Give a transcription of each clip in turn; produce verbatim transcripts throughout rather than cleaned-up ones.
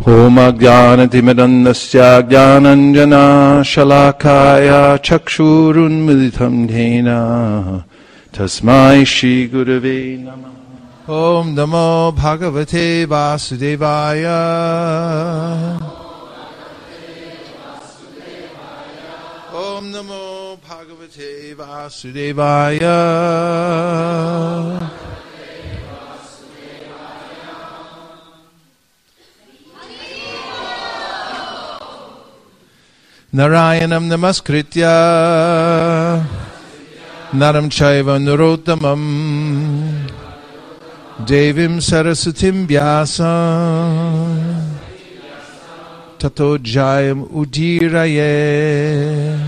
Om Ajnanatimidannasya Jnananjana Shalakaya Chakshurunmilitam Dhena Tasmai Shri Gurave Namah. Om Namo Bhagavate Vasudevaya. Om Namo Bhagavate Vasudevaya. Narayanam Namaskritya Naram Chaiva Narottamam Devim Sarasatim Vyasam Tato Jayam Udiraye.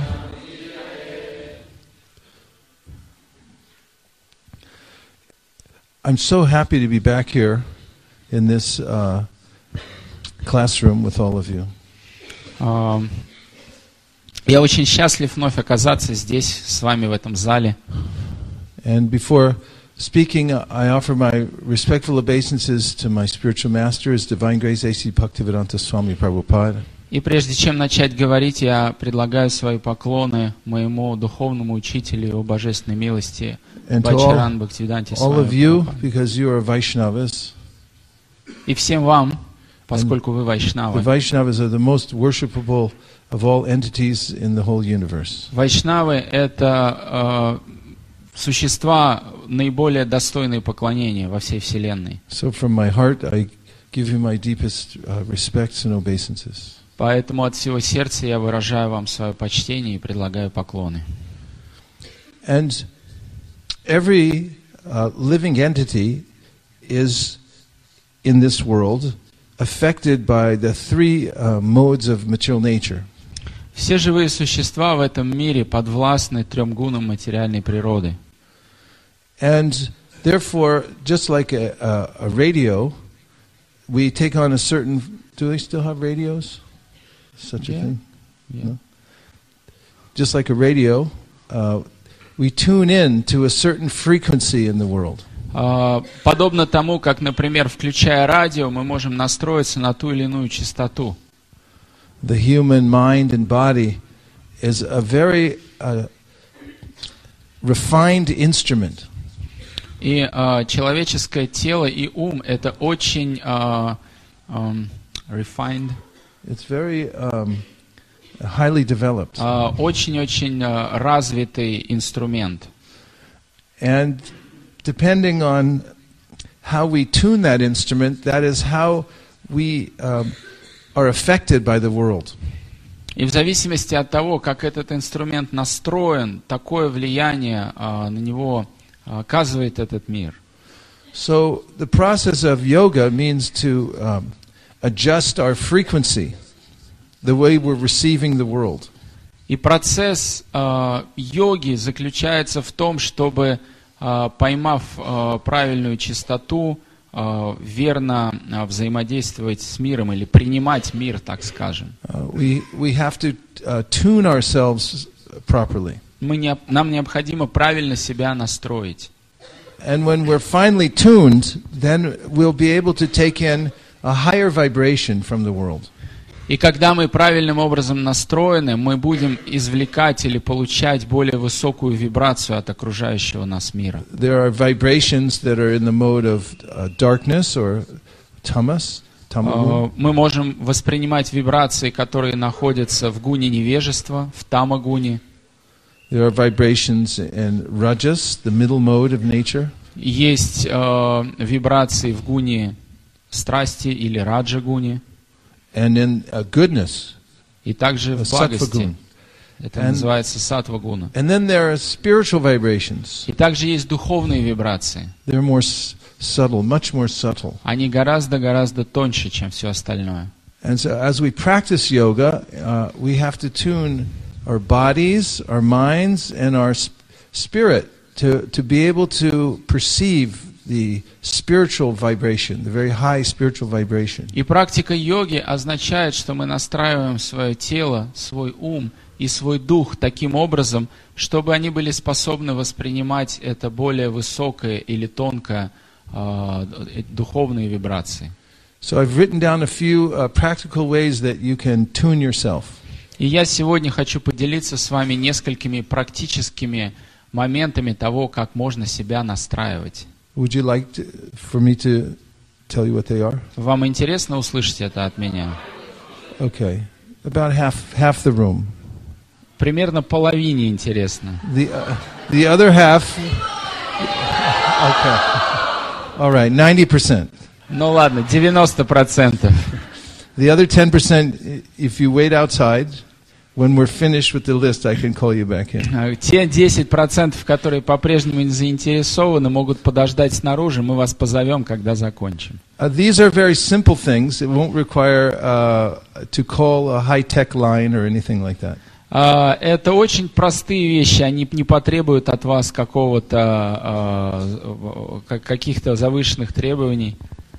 I'm so happy to be back here in this uh, classroom with all of you. Um. Я очень счастлив вновь оказаться здесь, с вами в этом зале. And before speaking, I offer my respectful obeisances to my spiritual master, His Divine Grace A C Bhaktivedanta Swami Prabhupada. И прежде чем начать говорить, я предлагаю свои поклоны моему духовному учителю Его Божественной милости, Бачаран Бхактивиданте Свами Прабхупаде. И всем вам, поскольку вы вайшнавы. The Vaishnavas are the most worshipable of all entities in the whole universe. Вайшнавы — это э, существа, наиболее достойные поклонения во всей Вселенной. So from my heart, I give you my deepest uh, respects and obeisances. Поэтому от всего сердца я выражаю вам свое почтение и предлагаю поклоны. And every uh, living entity is in this world affected by the three uh, modes of material nature. Все живые существа в этом мире подвластны трем гунам материальной природы. And therefore, just like a, a, a radio, we take on a certain... Do they still have radios? Such a yeah. thing? Yeah. No? Just like a radio, uh, we tune in to a certain frequency in the world. Uh, подобно тому, как, например, включая радио, мы можем настроиться на ту или иную частоту. The human mind and body is a very uh, refined instrument. И uh, человеческое тело и ум — это очень uh, um, refined. It's very um, highly developed. Uh, очень-очень uh, развитый инструмент. And depending on how we tune that instrument, that is how we um, are affected by the world. И в зависимости от того, как этот инструмент настроен, такое влияние uh, на него uh, оказывает этот мир. So the process of yoga means to um, adjust our frequency, the way we're receiving the world. И процесс uh, йоги заключается в том, чтобы, uh, поймав uh, правильную частоту, Uh, верно uh, взаимодействовать с миром или принимать мир, так скажем. Uh, we, we have to uh, tune ourselves properly. Мы не, нам необходимо правильно себя настроить. And when we're finally tuned, then we'll be able to take in a higher vibration from the world. И когда мы правильным образом настроены, мы будем извлекать или получать более высокую вибрацию от окружающего нас мира. There are vibrations that are in the mode of uh, darkness or tamas. Uh, мы можем воспринимать вибрации, которые находятся в гуне невежества, в тамагуне. There are vibrations in rajas, the middle mode of nature. Есть uh, вибрации в гуне страсти или раджа-гуне. And in uh, goodness, и также в благости. Это and, называется саттва-гуна. And then there are spiritual vibrations. И также есть духовные вибрации. They're more subtle, much more subtle. Они гораздо-гораздо тоньше, чем все остальное. And so as we practice yoga, uh, we have to tune our bodies, our minds, and our sp- spirit to, to be able to perceive the spiritual vibration, the very high spiritual vibration. И практика йоги означает, что мы настраиваем свое тело, свой ум и свой дух таким образом, чтобы они были способны воспринимать это более высокое или тонкое э, духовные вибрации. So I've written down a few uh, practical ways that you can tune yourself. И я сегодня хочу поделиться с вами несколькими практическими моментами того, как можно себя настраивать. Would you like to, for me to tell you what they are? Вам интересно услышать это от меня? Okay. About half half the room. Примерно половине интересно. The uh, the other half. Okay. All right, ninety percent. Ну ладно, девяносто процентов. The other ten percent, if you wait outside, when we're finished with the list, I can call you back in. Те десять процентов, которые по-прежнему не заинтересованы, могут подождать снаружи, мы вас позовем, когда закончим. Uh, these are very simple things. It won't require uh, to call a high-tech line or anything like that. Uh, это очень простые вещи, они не потребуют от вас какого-то, uh, каких-то завышенных требований.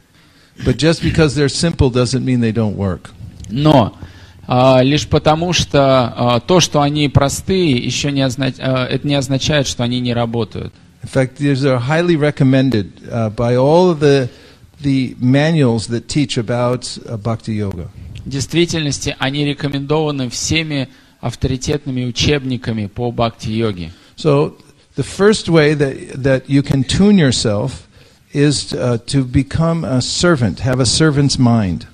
But just because they're simple doesn't mean they don't work. Но uh, лишь потому, что uh, то, что они простые, еще не означ... uh, это не означает, что они не работают. In fact, these are highly recommended uh, by all of the the manuals that teach about uh, Bhakti Yoga. В действительности они рекомендованы всеми авторитетными учебниками по бхакти-йоге. So the first way that that you can tune yourself is uh, to become a servant, have a servant's mind.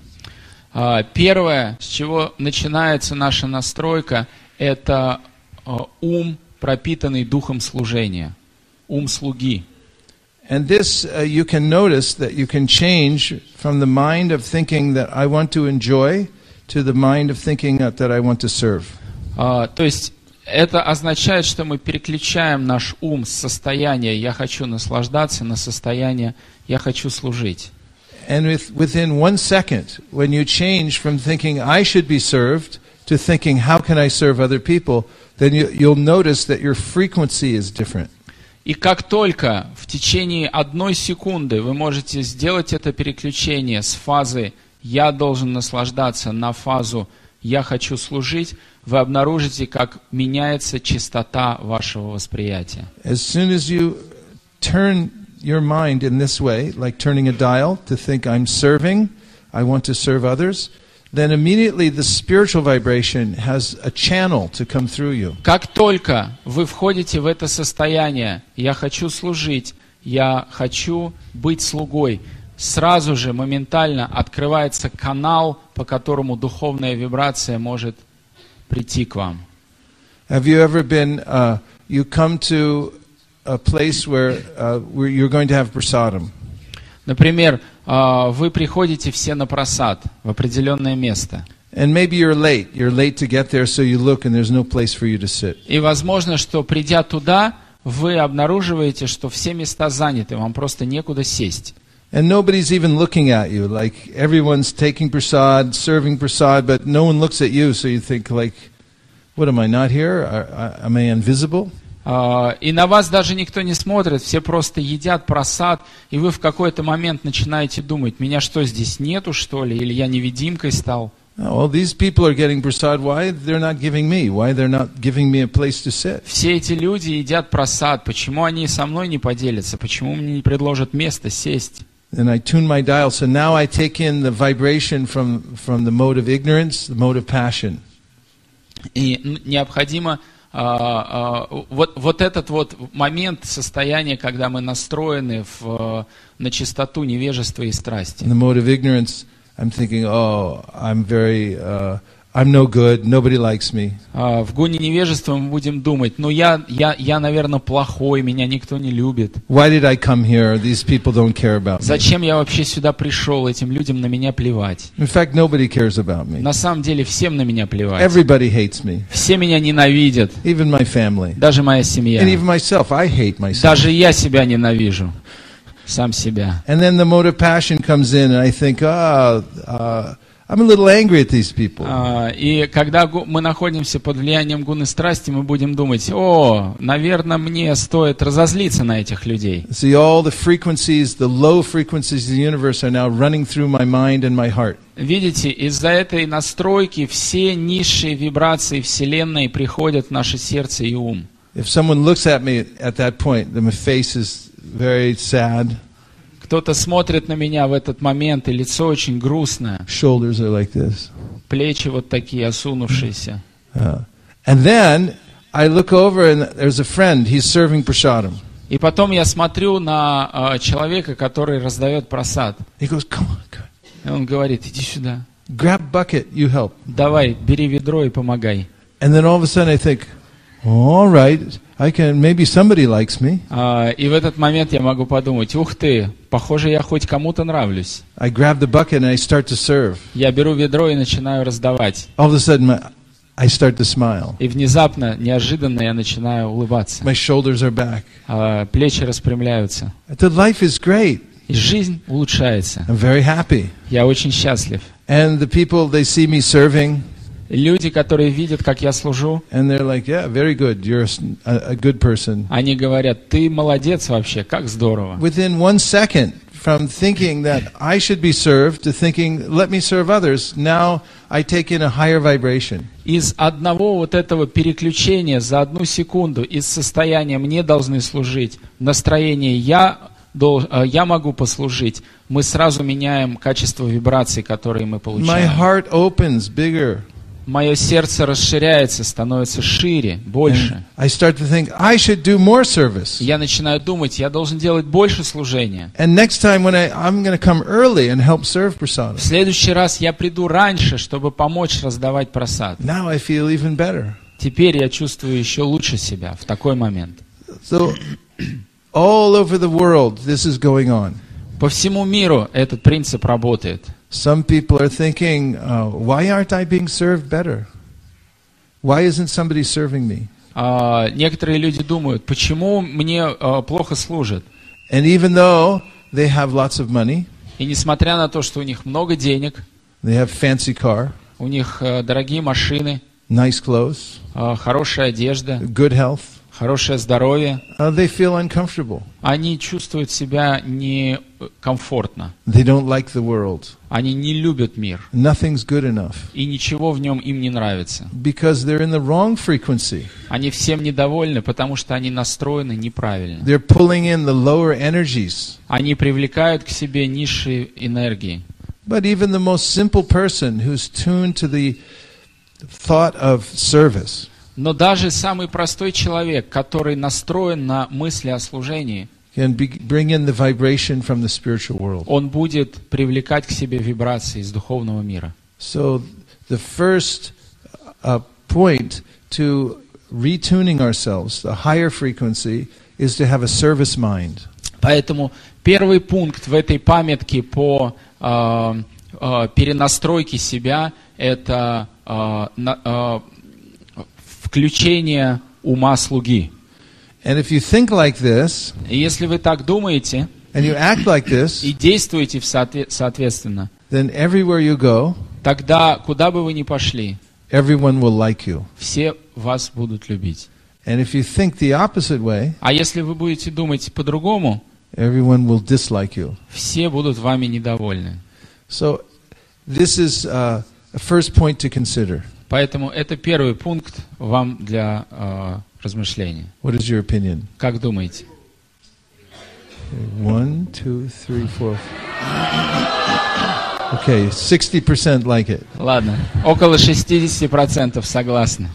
Uh, первое, с чего начинается наша настройка, это uh, ум, пропитанный духом служения, ум слуги. And this uh, you can notice that you can change from the mind of thinking that I want to enjoy to the mind of thinking that, that I want to serve. Uh, то есть это означает, что мы переключаем наш ум с состояния «я хочу наслаждаться» на состояние «я хочу служить». And with, within one second, when you change from thinking I should be served to thinking how can I serve other people, then you, you'll notice that your frequency is different. И как только в течение одной секунды вы можете сделать это переключение с фазы «я должен наслаждаться» на фазу «я хочу служить», вы обнаружите, как меняется частота вашего восприятия. As soon as you turn your mind in this way, like turning a dial to think I'm serving, I want to serve others, then immediately the spiritual vibration has a channel to come through you. Как только вы входите в это состояние «я хочу служить», «я хочу быть слугой», сразу же моментально открывается канал, по которому духовная вибрация может прийти к вам. Have you ever been, uh, you come to a place where, uh, where you're going to have prasadam? Например, uh, вы приходите все на прасад в определенное место. And maybe you're late. You're late to get there, so you look and there's no place for you to sit. И возможно, что придя туда, вы обнаруживаете, что все места заняты, вам просто некуда сесть. And nobody's even looking at you. Like everyone's taking prasad, serving prasad, but no one looks at you. So you think, like, what am I not here? Are, am I invisible? Uh, и на вас даже никто не смотрит, все просто едят прасад, и вы в какой-то момент начинаете думать: меня что, здесь нету, что ли, или я невидимкой стал? Well, these people are getting prasad. Why they're not giving me? Why they're not giving me a place to sit? Все эти люди едят прасад. Почему они со мной не поделятся? Почему мне не предложат место сесть? Then I tune my dial, so now I take in the vibration from from the mode of ignorance, the mode of passion. И необходимо а, а, вот вот этот вот момент состояния, когда мы настроены в на чистоту невежества и страсти. In the mode of ignorance, I'm thinking, oh, I'm very, uh, I'm no good, nobody likes me. Uh, в гуне невежества мы будем думать: ну я, я, я, наверное, плохой, меня никто не любит. Why did I come here? These people don't care about me. Зачем я вообще сюда пришел? Этим людям на меня плевать. In fact, nobody cares about me. На самом деле всем на меня плевать. Everybody hates me. Все меня ненавидят. Even my family. Даже моя семья. And even myself, I hate myself. Даже я себя ненавижу. Сам себя. And then the mode of passion comes in, and I think, ah, oh, uh, I'm a little angry at these people. Uh, и когда мы находимся под влиянием гуны страсти, мы будем думать: о, наверное, мне стоит разозлиться на этих людей. See, all the frequencies, the low frequencies of the universe are now running through my mind and my heart. Видите, из-за этой настройки все низшие вибрации Вселенной приходят в наше сердце и ум. If someone looks at me at that point, then my face is very sad. Кто-то смотрит на меня в этот момент, и лицо очень грустное. Shoulders are like this. Плечи вот такие осунувшиеся. Uh, and then I look over and there's a friend, he's serving prasadam. И потом я смотрю на uh, человека, который раздает прасад. He goes, come on, come on. И он говорит, иди сюда. Grab bucket, you help. Давай, бери ведро и помогай. And then all of a sudden I think, all right, I can, maybe somebody likes me. Uh, и в этот момент я могу подумать, ух ты, похоже, я хоть кому-то нравлюсь. I grab the bucket and I start to serve. Я беру ведро и начинаю раздавать. All of a sudden my, I start to smile. И внезапно, неожиданно я начинаю улыбаться. My shoulders are back. Uh, плечи распрямляются. The life is great. И жизнь улучшается. I'm very happy. Я очень счастлив. And the people, they see me serving. Люди, которые видят, как я служу, and they're like, yeah, very good. You're a, a good person. Они говорят, ты молодец вообще, как здорово. Within one second, from thinking that I should be served to thinking, let me serve others, now I take in a higher vibration. Из одного вот этого переключения за одну секунду из состояния «мне должны служить» в настроение «я я могу послужить», мы сразу меняем качество вибраций, которые мы получаем. My heart opens bigger. Мое сердце расширяется, становится шире, больше. And I start to think, I should do more service. Я начинаю думать, я должен делать больше служения. And next time when I, I'm going to come early and help serve prasadam. В следующий раз я приду раньше, чтобы помочь раздавать прасад. Now I feel even better. Теперь я чувствую еще лучше себя в такой момент. So, all over the world, this is going on. По всему миру этот принцип работает. Some people are thinking, uh, why aren't I being served better? Why isn't somebody serving me? Uh, некоторые люди думают, почему мне uh, плохо служат? And even though they have lots of money, и несмотря на то, что у них много денег, they have fancy car, у них uh, дорогие машины, nice clothes, uh, хорошая одежда, good health, хорошее здоровье, uh, they feel uncomfortable. Они чувствуют себя некомфортно. They don't like the world. Они не любят мир. Nothing's good enough. И ничего в нем им не нравится. Because they're in the wrong frequency. Они всем недовольны, потому что они настроены неправильно. They're pulling in the lower energies. Они привлекают к себе низшие энергии. But even the most simple person who's tuned to the thought of service. Но даже самый простой человек, который настроен на мысли о служении, can be, bring in the vibration from the spiritual world. Он будет привлекать к себе вибрации из духовного мира. So the first uh, point to retuning ourselves, the higher frequency, is to have a service mind. Поэтому первый пункт в этой памятке по э, э, перенастройке себя – это э, э, включение ума слуги. And if you think like this, и если вы так думаете, and you act like this, и действуете соответственно, then everywhere you go, тогда куда бы вы ни пошли, everyone will like you. Все вас будут любить. And if you think the opposite way, а если вы будете думать по-другому, everyone will dislike you. Все будут вами недовольны. So this is uh, a first point to consider. Поэтому это первый пункт вам для uh, размышления. What is your opinion? Как думаете? One, two, three, four. Okay, sixty percent like it. Ладно, около шестьдесят процентов согласны.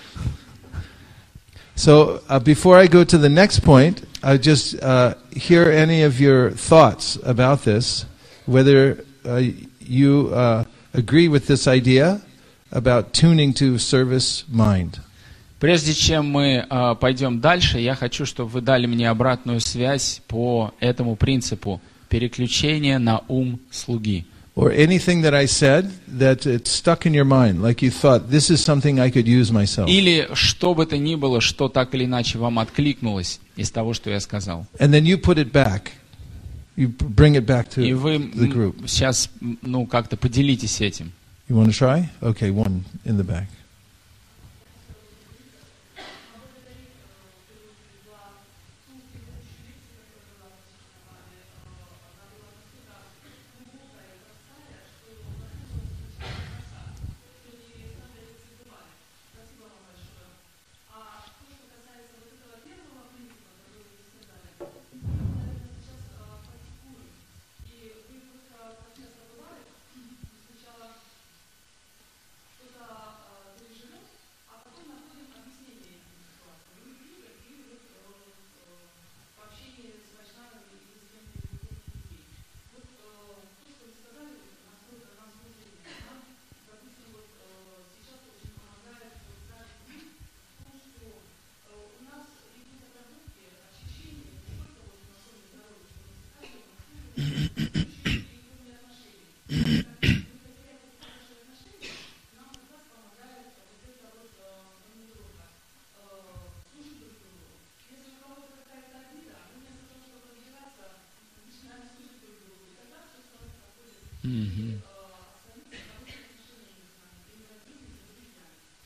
So uh, before I go to the next point, I just uh, hear any of your thoughts about this, whether uh, you uh, agree with this idea about tuning to service mind. Прежде чем мы uh, пойдем дальше, я хочу, чтобы вы дали мне обратную связь по этому принципу переключения на ум слуги. Or anything that I said that it stuck in your mind, like you thought, this is something I could use myself. Или что бы то ни было, что так или иначе вам откликнулось из того, что я сказал. And then you put it back. You bring it back to И вы the group. Сейчас, ну, как-то поделитесь этим. You want to try? Okay, one in the back.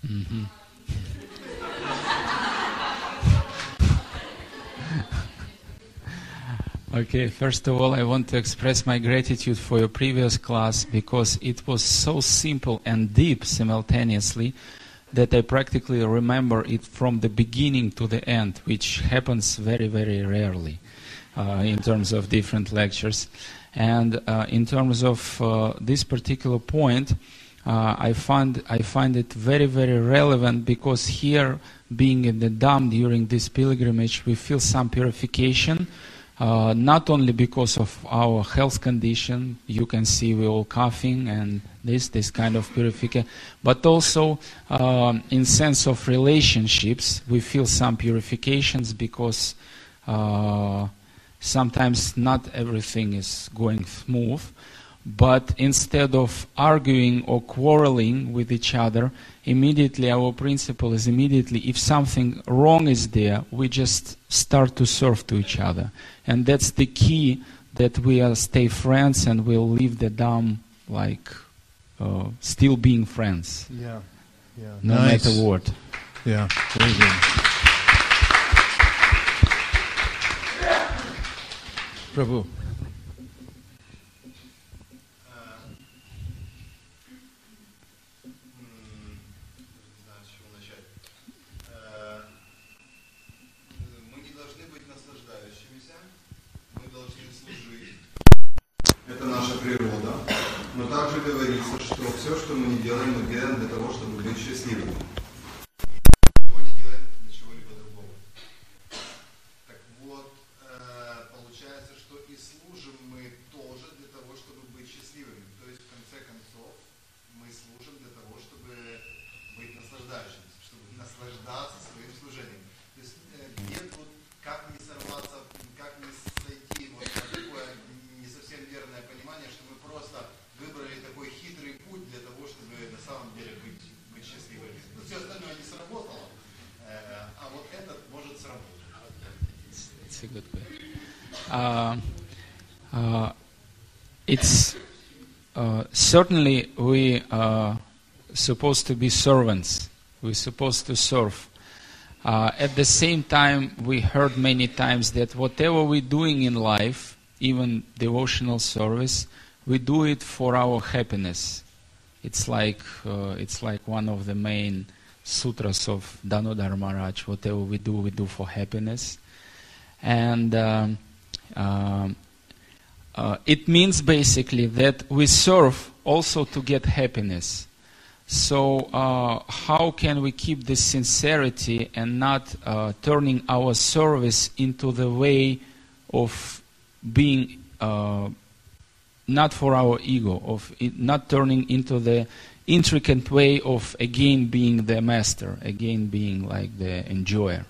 Mm-hmm. Okay, first of all, I want to express my gratitude for your previous class because it was so simple and deep simultaneously that I practically remember it from the beginning to the end, which happens very, very rarely uh, in terms of different lectures. And uh, in terms of uh, this particular point, uh, I find I find it very, very relevant because here, being in the Dham during this pilgrimage, we feel some purification. Uh, not only because of our health condition, you can see we all coughing and this, this kind of purification, but also um, in sense of relationships, we feel some purifications because uh, sometimes not everything is going smooth, but instead of arguing or quarreling with each other, immediately our principle is immediately, if something wrong is there, we just start to serve to each other. And that's the key that we are stay friends and we'll leave the Dham like uh, still being friends. Yeah, yeah. No Nice. matter what. Yeah, very good. Prabhu. Это наша природа, но также говорится, что все, что мы не делаем, мы делаем для того, чтобы быть счастливыми. Ничего не делаем для чего-либо другого. Так вот, получается, что и служим мы тоже для того, чтобы быть счастливыми. То есть, в конце концов, мы служим для того, чтобы быть наслаждающимся, чтобы наслаждаться своим служением. То есть, где тут, как не сорваться, как не сойти вот на такое не совсем верное понимание, что мы просто выбрали такой хитрый путь для того, чтобы на самом деле быть, быть счастливыми. Но все остальное не сработало, а вот этот может сработать. It's a good way. Uh, uh, it's uh, certainly we are supposed to be servants. We're supposed to serve. Uh, at the same time, we heard many times that whatever we're doing in life, even devotional service, we do it for our happiness. It's like uh, it's like one of the main sutras of Damodar Maharaj. Whatever we do, we do for happiness, and um, uh, uh, it means basically that we serve also to get happiness. So uh, how can we keep this sincerity and not uh, turning our service into the way of being uh, not for our ego, of it not turning into the intricate way of again being the master, again being like the enjoyer.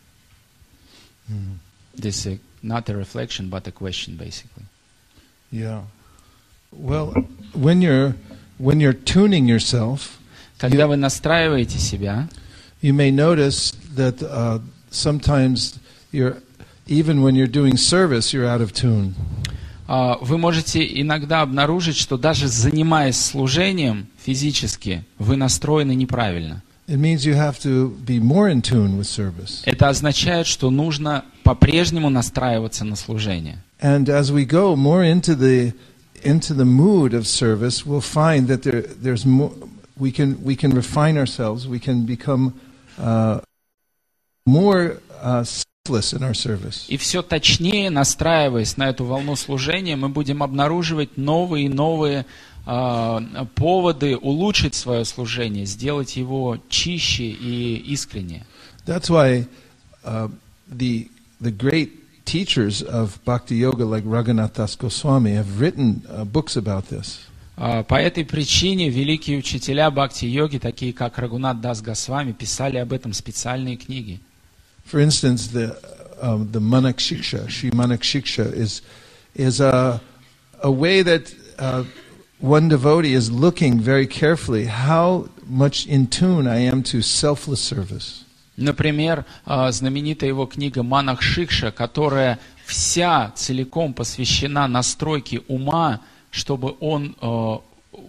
Mm. This is not a reflection but a question basically. Yeah. Well, when you're when you're tuning yourself, когда you, вы настраиваете себя, you may notice that uh, sometimes you're even when you're doing service, you're out of tune. Uh, вы можете иногда обнаружить, что даже занимаясь служением физически, вы настроены неправильно. It means you have to be more in tune with service. Это означает, что нужно по-прежнему настраиваться на служение. And as we go more into the into the mood of service, we'll find that there there's more. We can we can refine ourselves. We can become uh, more uh, selfless in our service. И все точнее, настраиваясь на эту волну служения, мы будем обнаруживать новые и новые э, поводы улучшить свое служение, сделать его чище и искреннее. That's why uh, the the great teachers of Bhakti Yoga, like Raghunath Das Goswami, have written uh, books about this. По этой причине великие учителя бхакти-йоги, такие как Рагунат Дас Госвами, писали об этом специальные книги. For instance, the um, the Manak Shiksha, Shri Manak Shiksha, is is a a way that uh, one devotee is looking very carefully how much in tune I am to selfless service. Например, знаменитая его книга Манах Шикша, которая вся целиком посвящена настройке ума, чтобы он э, в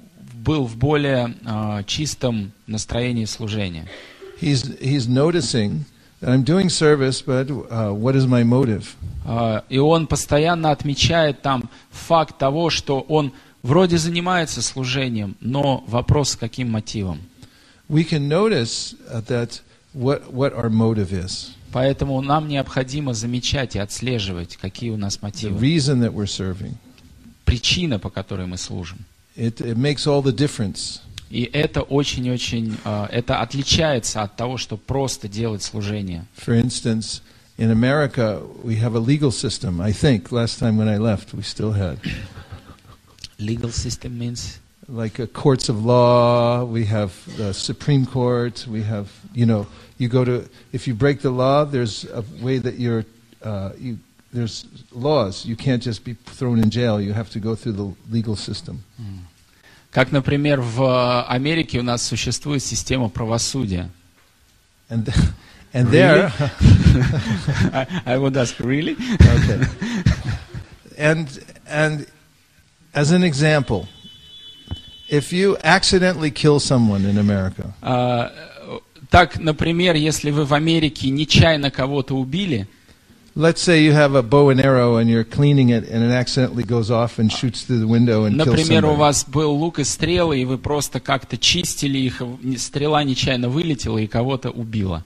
был в более uh, чистом настроении служения. He's, he's noticing that I'm doing service, but uh, what is my motive? Uh, и он постоянно отмечает там факт того, что он вроде занимается служением, но вопрос с каким мотивом. We can notice that what, what our motive is. Поэтому нам необходимо замечать и отслеживать, какие у нас мотивы. The reason that we're serving. Причина, по которой мы служим. It, it makes all the difference. И это очень-очень, uh, это отличается от того, что просто делать служение. For instance, in America we have a legal system. I think last time when I left we still had. Legal system means? Like uh, courts of law, we have the Supreme Court, we have, you know, you go to, if you break the law, there's a way that you're, uh, you, there's laws. You can't just be thrown in jail. You have to go through the legal system. Как, например, в Америке у нас существует система правосудия. And, and there... I, I would ask, really? Okay. And, and as an example, if you accidentally kill someone in America... Uh, так, например, если вы в Америке нечаянно кого-то убили... Let's say you have a bow and arrow and you're cleaning it and it accidentally goes off and shoots through the window and kills somebody. Например, у вас был лук и стрелы, и вы просто как-то чистили их, стрела нечаянно вылетела и кого-то убила.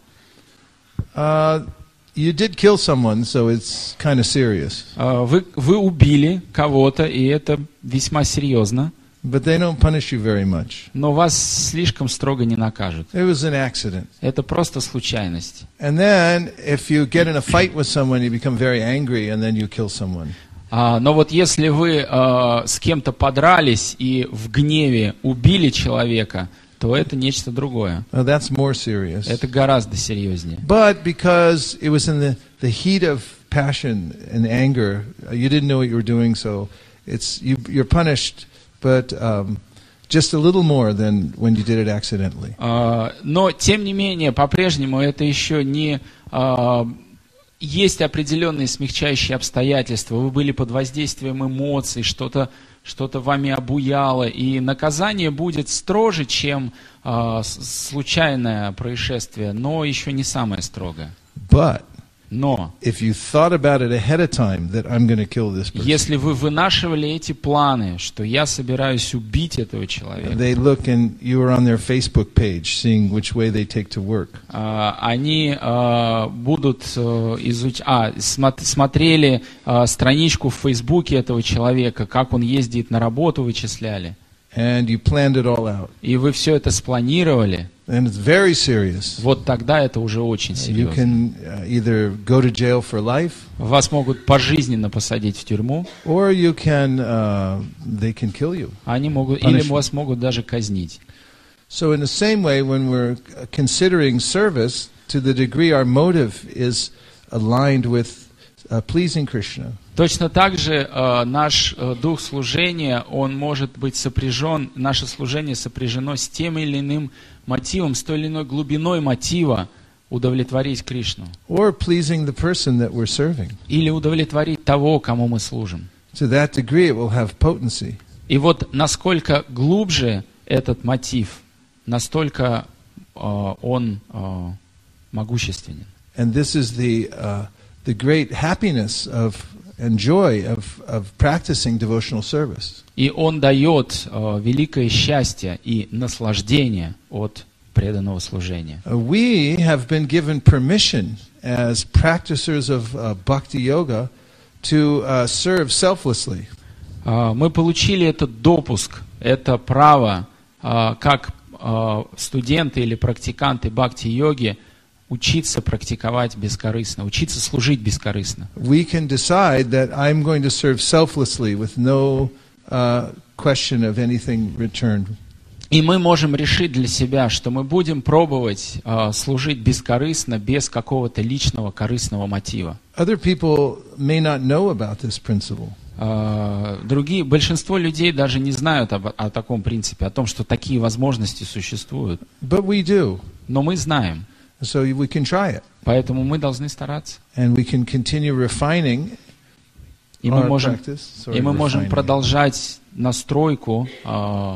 Uh, you did kill someone, so it's kind of serious. Uh, вы, вы убили кого-то, и это весьма серьезно. But they don't punish you very much. Но вас слишком строго не накажут. It was an accident. Это просто случайность. And then, if you get in a fight with someone, you become very angry, and then you kill someone. Uh, но вот если вы uh, с кем-то подрались и в гневе убили человека, то это нечто другое. Now, that's more serious. Это гораздо серьезнее. But because it was in the, the heat of passion and anger, you didn't know what you were doing, so it's you, you're punished. But um, just a little more than when you did it accidentally. Uh, но тем не менее, по-прежнему это еще не uh, есть определенные смягчающие обстоятельства. Вы были под воздействием эмоций, что-то что-то вами обуяло, и наказание будет строже, чем uh, случайное происшествие, но еще не самое строгое. But Но if you thought about it ahead of time that I'm going to kill this person, если вы вынашивали эти планы, что я собираюсь убить этого человека, they look and you were on their Facebook page, seeing which way they take to work. Uh, они uh, будут uh, изуч... а, смо- смотрели uh, страничку в Фейсбуке этого человека, как он ездит на работу, вычисляли. And you planned it all out. И вы все это спланировали. And it's very serious. Вот тогда это уже очень You серьезно. can uh, either go to jail for life, Вас могут пожизненно посадить в тюрьму, or you can, uh, they can kill you. они могут, Punishment. или вас могут даже казнить. So in the same way, when we're considering service, to the degree our motive is aligned with uh, pleasing Krishna, Точно так же э, наш э, дух служения, он может быть сопряжен, наше служение сопряжено с тем или иным мотивом, с той или иной глубиной мотива удовлетворить Кришну. or pleasing the person that we're serving. Или удовлетворить того, кому мы служим. To that degree, it will have potency. И вот насколько глубже этот мотив, настолько э, он э, могущественен. And this is the, uh, the great happiness of and joy of, of practicing devotional service. И он дает э, великое счастье и наслаждение от преданного служения. Uh, we have been given permission as practicers of uh, bhakti yoga to uh, serve selflessly. Э, мы получили этот допуск, это право, э, как э, студенты или практиканты бхакти-йоги, учиться практиковать бескорыстно, учиться служить бескорыстно. We can decide that I'm going to serve selflessly with no uh, question of anything returned. И мы можем решить для себя, что мы будем пробовать э, служить бескорыстно, без какого-то личного корыстного мотива. Other people may not know about this principle. Э, другие, большинство людей даже не знают об, о таком принципе, о том, что такие возможности существуют. But we do. Но мы знаем. So we can try it. Поэтому мы должны стараться. And we can continue refining И мы our можем, practice. Sorry, и мы можем refining. продолжать настройку, э,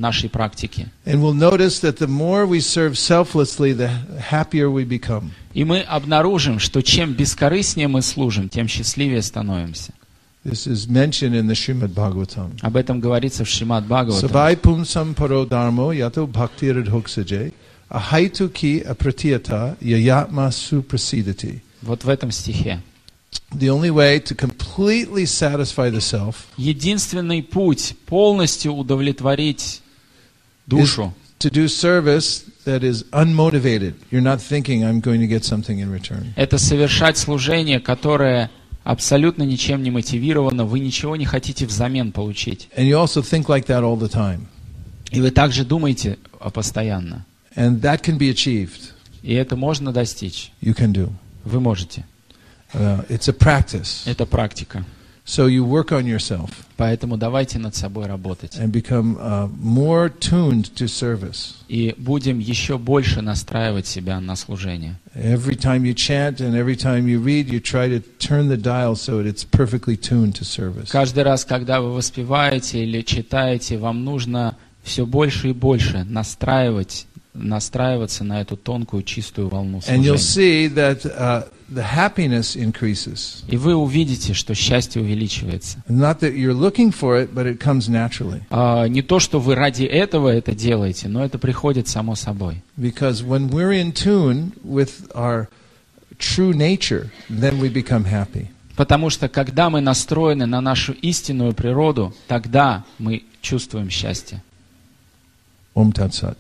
нашей практики. And we'll notice that the more we serve selflessly, the happier we become. И мы обнаружим, что чем бескорыстнее мы служим, тем счастливее становимся. This is mentioned in the Srimad Bhagavatam. Об этом говорится в Шримад Бхагаватам. Savai pumsam paro dharmo yato bhaktir adhoksaje ahaitu ki apratiyata yayatma suprasidati. Вот в этом стихе. The only way to completely satisfy the self Единственный путь полностью удовлетворить душу is to do service that is unmotivated. You're not thinking I'm going to get something in return. это совершать служение, которое абсолютно ничем не мотивировано, вы ничего не хотите взамен получить. And you also think like that all the time. И вы также думаете постоянно. And that can be achieved. И это можно достичь. You can do. Вы можете. Uh, it's a practice. Это практика. So you work on yourself. Поэтому давайте над собой работать. And become uh, more tuned to service. И будем еще больше настраивать себя на служение. Every time you chant and every time you read, you try to turn the dial so that it's perfectly tuned to service. Каждый раз, когда вы воспеваете или читаете, вам нужно все больше и больше настраивать, настраиваться на эту тонкую, чистую волну And you'll служения. see that uh, the happiness increases. И вы увидите, что счастье увеличивается. Not that you're looking for it, but it comes naturally. А, не то, что вы ради этого это делаете, но это приходит само собой. Because when we're in tune with our true nature, then we become happy. Потому что когда мы настроены на нашу истинную природу, тогда мы чувствуем счастье. Om Tat Sat.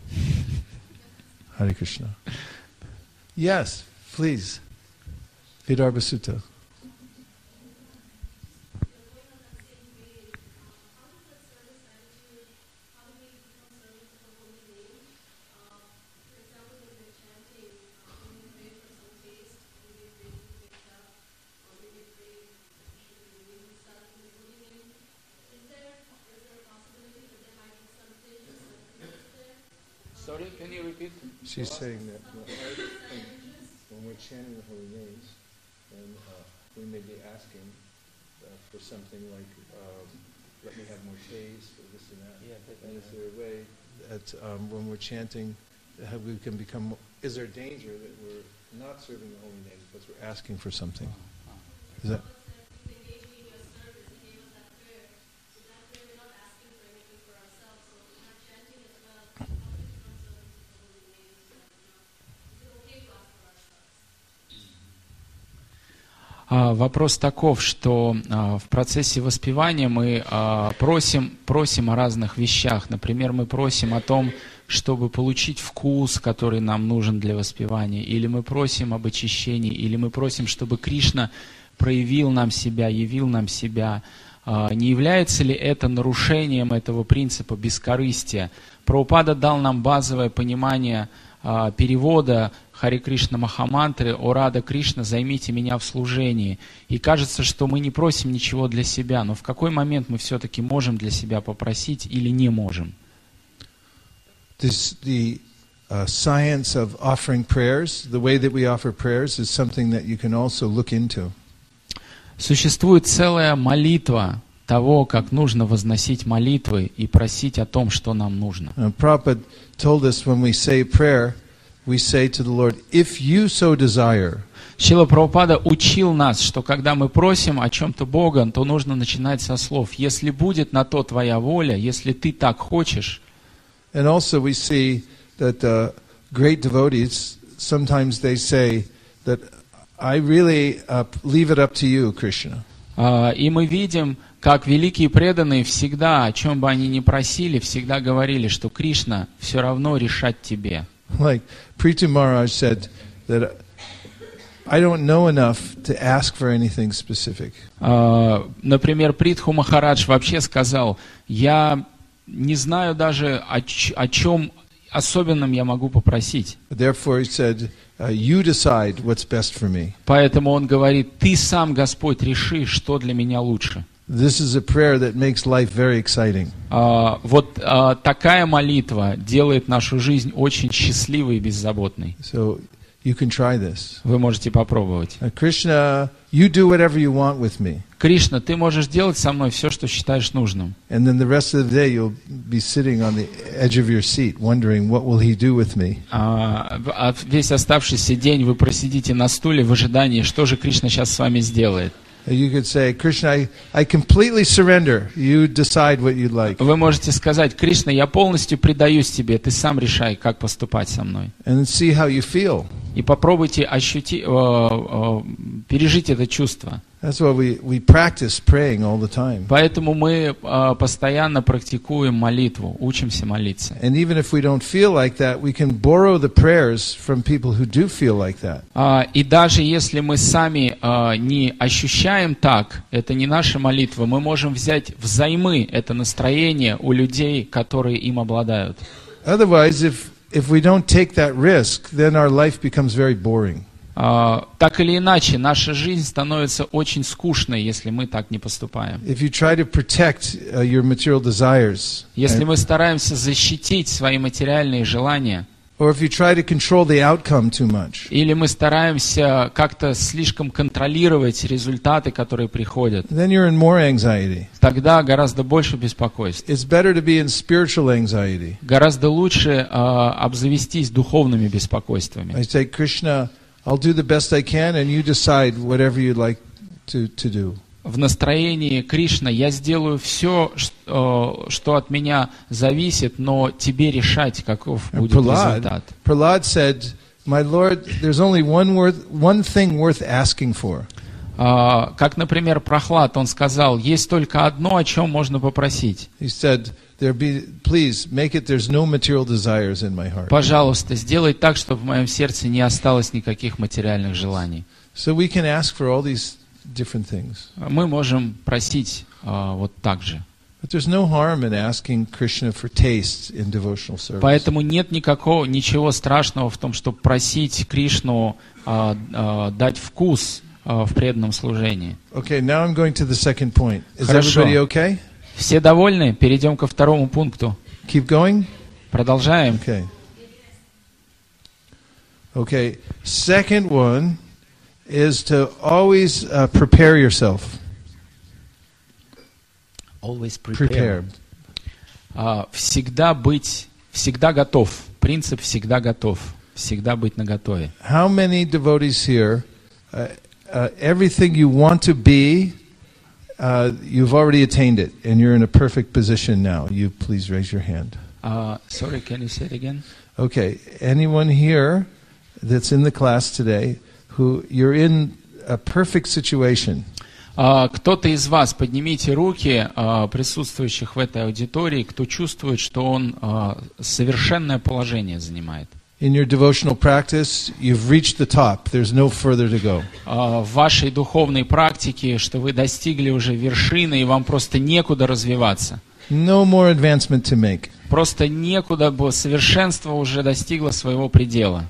Hare Krishna. Yes, please. Vidarbha Sutta. Sorry, can you repeat? She's saying that when we're chanting the holy names, then uh, we may be asking uh, for something like, uh, let me have more taste, or this and that. Yeah, that- and is there a way that um, when we're chanting, that we can become, is there danger that we're not serving the holy names, but we're asking for something? Is that? Вопрос таков, что в процессе воспевания мы просим, просим о разных вещах. Например, мы просим о том, чтобы получить вкус, который нам нужен для воспевания, или мы просим об очищении, или мы просим, чтобы Кришна проявил нам себя, явил нам себя. Не является ли это нарушением этого принципа бескорыстия? Прабхупада дал нам базовое понимание перевода Харе Кришна Махамантры «О Рада Кришна, займите меня в служении». И кажется, что мы не просим ничего для себя, но в какой момент мы все-таки можем для себя попросить или не можем? This, the uh, science of offering prayers, the way that we offer prayers, is something that you can also look into. Существует целая молитва того, как нужно возносить молитвы и просить о том, что нам нужно. Uh, Prabhupada told us when we say prayer, we say to the Lord, if you so desire. Шрила Прабхупада учил нас, что когда мы просим о чем-то Бога, то нужно начинать со слов «Если будет на то твоя воля, если ты так хочешь». And also we see that uh, great devotees, sometimes they say that I really uh, leave it up to you, Krishna. Uh, и мы видим, как великие преданные всегда, о чем бы они ни просили, всегда говорили, что Кришна все равно решать тебе. Like Prithu Maharaj said that I don't know enough to ask for anything specific. Uh, например, Притху Махарадж вообще сказал, я не знаю даже, о, ч- о чем особенном я могу попросить. Therefore he said, uh, you decide what's best for me. Поэтому он говорит, ты сам, Господь, реши, что для меня лучше. This is a prayer that makes life very exciting. Uh, вот uh, такая молитва делает нашу жизнь очень счастливой и беззаботной. So you can try this. Вы можете попробовать. Krishna, you do whatever you want with me. Кришна, ты можешь делать со мной все, что считаешь нужным. And then the rest of the day you'll be sitting on the edge of your seat, wondering what will he do with me. А, а весь оставшийся день вы просидите на стуле в ожидании, что же Кришна сейчас с вами сделает. You could say, Krishna, I, I completely surrender. You decide what you'd like. Вы можете сказать, Кришна, я полностью предаюсь тебе, ты сам решай, как поступать со мной. And see how you feel. И попробуйте ощутить, э, э, пережить это чувство. That's why we, we practice praying all the time. Поэтому мы э, постоянно практикуем молитву, учимся молиться. And even if we don't feel like that, we can borrow the prayers from people who do feel like that. Uh, и даже если мы сами uh, не ощущаем так, это не наша молитва, мы можем взять взаймы это настроение у людей, которые им обладают. Otherwise, if if we don't take that risk, then our life becomes very boring. Uh, так или иначе, наша жизнь становится очень скучной, если мы так не поступаем. If you try to protect uh, your material desires, если мы стараемся защитить свои материальные желания, or if you try to control the outcome too much, или мы стараемся как-то слишком контролировать результаты, которые приходят, then you're in more anxiety. Тогда гораздо больше беспокойства. It's better to be in spiritual anxiety. Гораздо лучше uh, обзавестись духовными беспокойствами. I say, Krishna, I'll do the best I can, and you decide whatever you'd like to, to do. В настроении Кришна я сделаю все, что, что от меня зависит, но тебе решать, каков будет Prahlad, результат. Prahlad said, "My Lord, there's only one worth, one thing worth asking for." Uh, как, например, Прохлад, он сказал, есть только одно, о чем можно попросить. He said, "There be, please make it. There's no material desires in my heart." Пожалуйста, сделай так, чтобы в моем сердце не осталось никаких материальных желаний. So we can ask for all these different things. Мы можем просить uh, вот так же. But there's no harm in asking Krishna for taste in devotional service. Поэтому нет никакого, ничего страшного в том, чтобы просить Кришну uh, uh, дать вкус uh, в преданном служении. Okay, now I'm going to the second point. Is Хорошо. everybody okay? Все довольны? Перейдем ко второму пункту. Keep going? Продолжаем. Okay. Okay, second one is to always uh, prepare yourself. Always prepare. Uh, всегда быть, всегда готов. Принцип всегда готов. Всегда быть наготове. How many devotees here, uh, uh, everything you want to be, uh, you've already attained it, and you're in a perfect position now. You please raise your hand. Uh, sorry, can you say it again? Okay, anyone here that's in the class today who you're in a perfect situation? Uh, кто-то из вас, поднимите руки, uh, присутствующих в этой аудитории, кто чувствует, что он uh, совершенное положение занимает. In your devotional practice, you've reached the top. There's no further to go. Uh, в вашей духовной практике, что вы достигли уже вершины, и вам просто некуда развиваться. No more advancement to make. Просто некуда, бо совершенство уже достигло своего предела.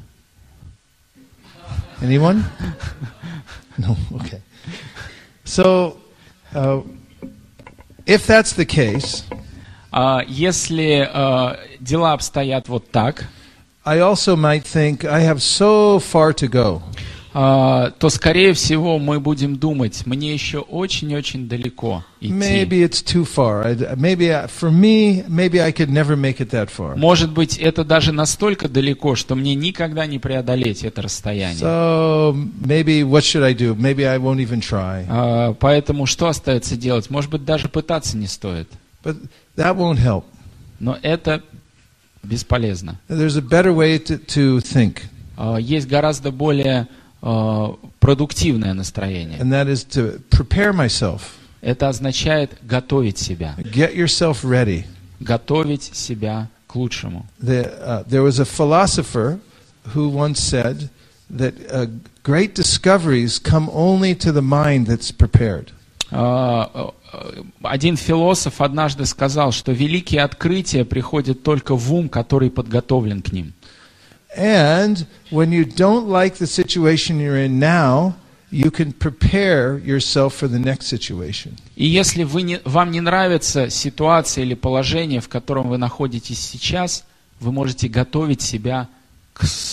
Anyone? No, okay. So, uh, if that's the case, uh, если uh, дела обстоят вот так, I also might think I have so far to go. Uh, то, скорее всего, мы будем думать, мне еще очень-очень далеко идти. Maybe it's too far. I, maybe I, for me, maybe I could never make it that far. Может быть, это даже настолько далеко, что мне никогда не преодолеть это расстояние. So maybe what should I do? Maybe I won't even try. Uh, поэтому что остается делать? Может быть, даже пытаться не стоит. But that won't help. Но это бесполезно. There's a better way to, to think. Uh, есть гораздо более Uh, продуктивное настроение. And that is to prepare myself. Это означает готовить себя. Get yourself ready. Готовить себя к лучшему. The, uh, there was a philosopher who once said that uh, great discoveries come only to the mind that's prepared. Uh, один философ однажды сказал, что великие открытия приходят только в ум, который подготовлен к ним. And when you don't like the situation you're in now, you can prepare yourself for the next situation. И если вы не, вам не нравится ситуация или положение, в котором вы находитесь сейчас, вы можете готовить себя к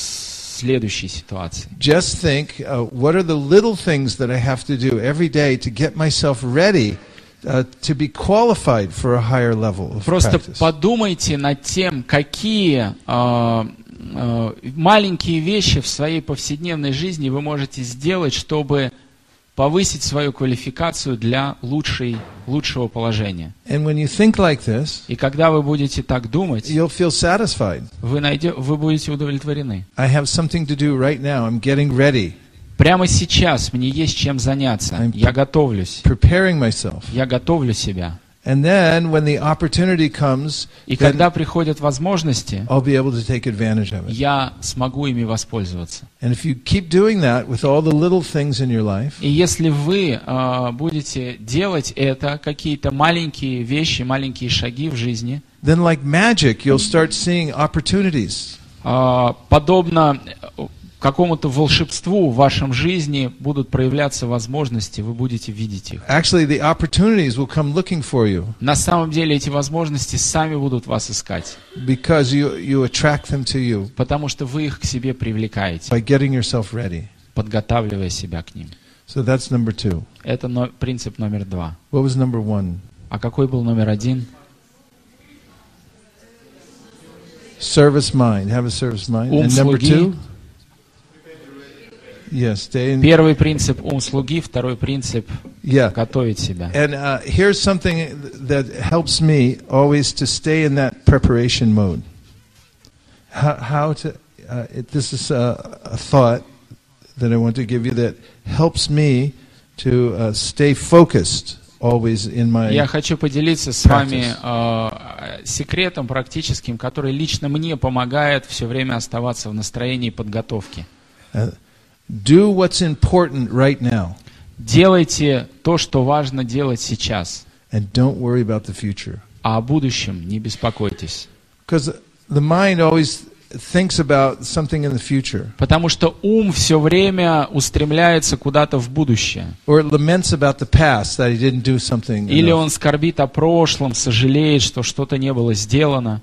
следующей ситуации. Just think, uh, what are the little things that I have to do every day to get myself ready uh, to be qualified for a higher level of Просто practice. подумайте над тем, какие uh, uh, маленькие вещи в своей повседневной жизни вы можете сделать, чтобы повысить свою квалификацию для лучшей, лучшего положения. And when you think like this, И когда вы будете так думать, you'll feel satisfied. вы, найдете, вы будете удовлетворены. I have something to do right now. I'm getting ready. Прямо сейчас мне есть чем заняться. I'm Я готовлюсь. Preparing myself. Я готовлю себя. And then when the opportunity comes, И then когда приходят возможности, I'll be able to take advantage of it. я смогу ими воспользоваться. And if you keep doing that with all the little things in your life, И если вы э, будете делать это, какие-то маленькие вещи, маленькие шаги в жизни, then like magic, you'll start seeing opportunities. э, подобно какому-то волшебству в вашем жизни будут проявляться возможности, вы будете видеть их. Actually, the opportunities will come looking for you На самом деле эти возможности сами будут вас искать, because you, you attract them to you потому что вы их к себе привлекаете, by getting yourself ready. подготавливая себя к ним. So that's number two. Это но, принцип номер два. What was number one? А какой был номер один? Service mind. Have a service mind. Ум And number слуги. two? Yes, stay in. Первый принцип — ум слуги, второй принцип — Yeah. готовить себя. And uh, here's something that helps me always to stay in that preparation mode. How, how to, uh, it, this is a, a thought that I want to give you that helps me to uh, stay focused always in my Я хочу поделиться с вами э, секретом практическим, который лично мне помогает все время оставаться в настроении подготовки. uh, do what's important right now Делайте то, что важно делать сейчас, and don't worry about the future. а о будущем не беспокойтесь. Because the mind always thinks about something in the future. Потому что ум все время устремляется куда-то в будущее. Or it laments about the past that he didn't do something Или enough. он скорбит о прошлом, сожалеет, что что-то не было сделано.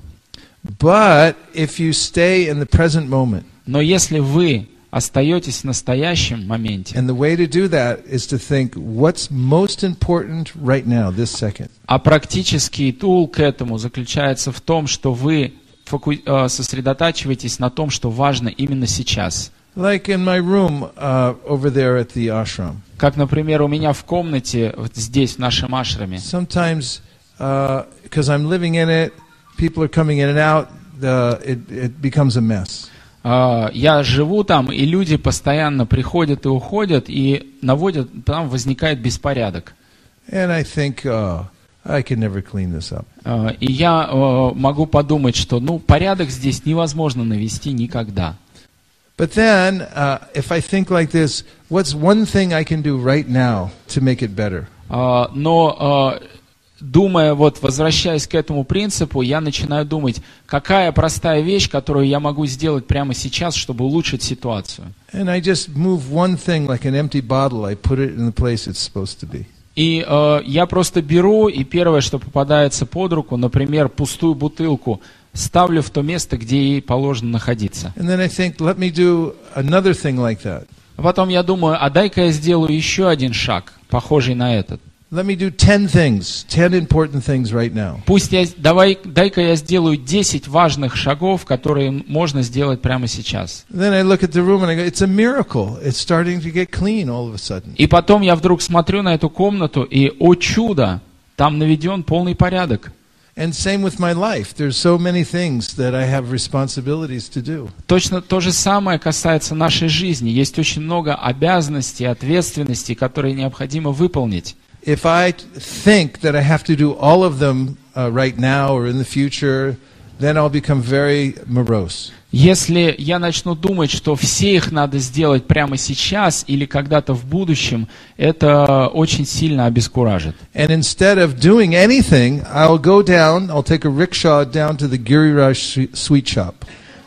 But if you stay in the present moment, Но если вы остаетесь в настоящем моменте, and the way to do that is to think what's most important right now, this second. а практический тул к этому заключается в том, что вы фоку- э, сосредотачиваетесь на том, что важно именно сейчас. Like in my room uh, over there at the ashram. Как, например, у меня в комнате, вот здесь, в нашем ашраме. Sometimes, uh, because I'm living in it, people are coming in and out, the, it, it becomes a mess. Э, Я живу там, и люди постоянно приходят и уходят, и наводят, там возникает беспорядок. And I think, uh, I can never clean this up. Э, И я э, могу подумать, что ну, порядок здесь невозможно навести никогда. But then, uh, if I think like this, what's one thing I can do right now to make it better? Э, Но, э, думая, вот, возвращаясь к этому принципу, я начинаю думать, какая простая вещь, которую я могу сделать прямо сейчас, чтобы улучшить ситуацию. And I just move one thing like an empty bottle, I put it in the place it's supposed to be. И э, я просто беру, и первое, что попадается под руку, например, пустую бутылку, ставлю в то место, где ей положено находиться. And then I think, let me do another thing like that. А потом я думаю, а дай-ка я сделаю еще один шаг, похожий на этот. Let me do ten things, ten important things right now. Пусть я, давай, дай-ка я сделаю десять важных шагов, которые можно сделать прямо сейчас. Then I look at the room and I go, it's a miracle. It's starting to get clean all of a sudden. И потом я вдруг смотрю на эту комнату, и, о чудо, там наведен полный порядок. And same with my life. There's so many things that I have responsibilities to do. Точно то же самое касается нашей жизни. Есть очень много обязанностей, ответственностей, которые необходимо выполнить. If I think that I have to do all of them uh, right now or in the future, then I'll become very morose. Если я начну думать, что все их надо сделать прямо сейчас или когда-то в будущем, это очень сильно обескуражит. And instead of doing anything, I'll go down, I'll take a rickshaw down to the Giriraj sweet shop.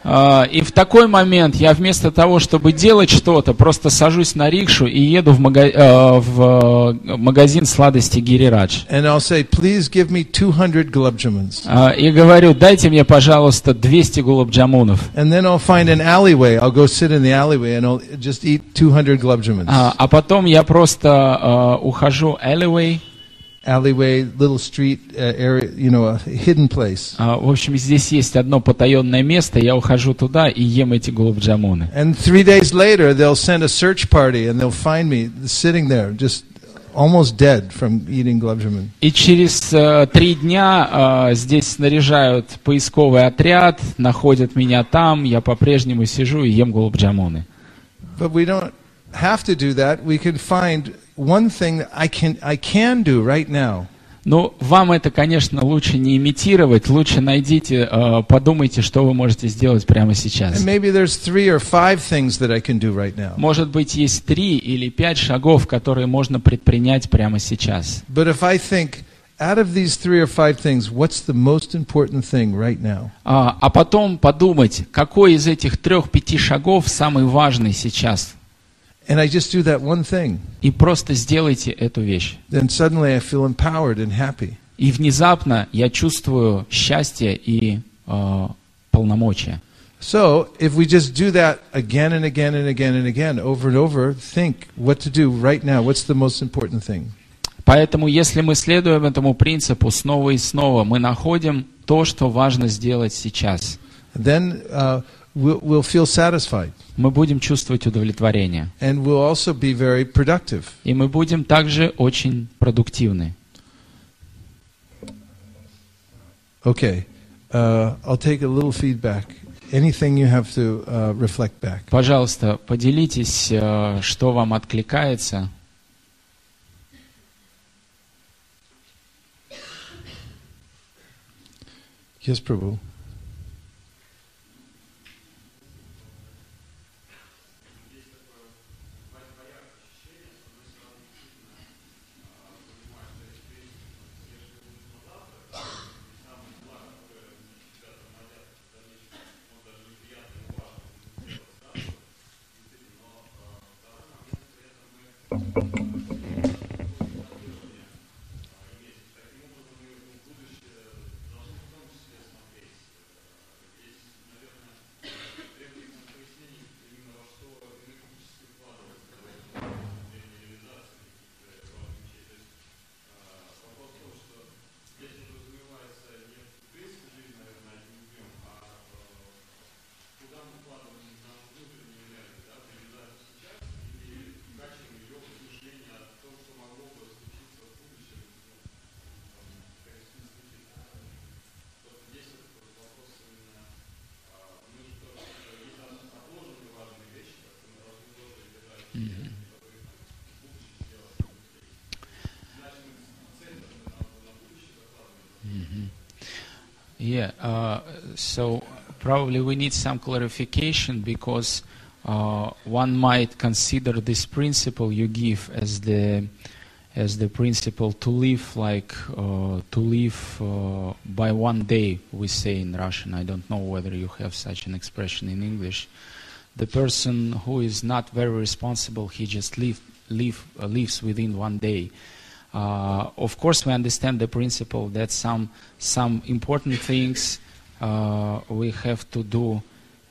Uh, и в такой момент я вместо того, чтобы делать что-то, просто сажусь на рикшу и еду в, мага- uh, в uh, магазин сладостей Гирирадж. And I'll say, please give me two hundred gulab jamuns. Uh, и говорю, дайте мне, пожалуйста, двести гулаб-джамунов. And then I'll find an alleyway. I'll go sit in the alleyway and I'll just eat two hundred gulab jamuns. Uh, а потом я просто uh, ухожу alleyway. Alleyway, little street uh, area, you know, a hidden place. Uh, в общем, здесь есть одно потаенное место, я ухожу туда и ем эти гулаб-джамуны. And three days later, they'll send a search party and they'll find me sitting there, just almost dead from eating gulab jamun. И через uh, три дня uh, здесь снаряжают поисковый отряд, находят меня там, я по-прежнему сижу и ем гулаб-джамуны. But we don't have to do that. We can find one thing that I can I can do right now. Ну, вам это, конечно, лучше не имитировать, лучше найдите, uh, подумайте, что вы можете сделать прямо сейчас. And maybe there's three or five things that I can do right now. Может быть, есть три или пять шагов, которые можно предпринять прямо сейчас. But if I think, out of these three or five things, what's the most important thing right now? А, а потом подумать, какой из этих трех-пяти шагов самый важный сейчас. And I just do that one thing. И просто сделайте эту вещь. Then suddenly I feel empowered and happy. И внезапно я чувствую счастье и э, полномочия. So, if we just do that again and again and again and again, over and over, think what to do right now. What's the most important thing? Поэтому, если мы следуем этому принципу снова и снова, мы находим то, что важно сделать сейчас. Then uh, we'll, we'll feel satisfied. Мы будем чувствовать удовлетворение. And we'll also be very productive. И мы будем также очень продуктивны. Okay, uh, I'll take a little feedback. Anything you have to uh, reflect back. Пожалуйста, поделитесь, uh, что вам откликается. Yes, Prabhu. Yeah, uh, so probably we need some clarification because uh, one might consider this principle you give as the as the principle to live like uh, to live uh, by one day, we say in Russian. I don't know whether you have such an expression in English. The person who is not very responsible, he just live, live, uh, lives within one day. Uh, of course, we understand the principle that some some important things uh, we have to do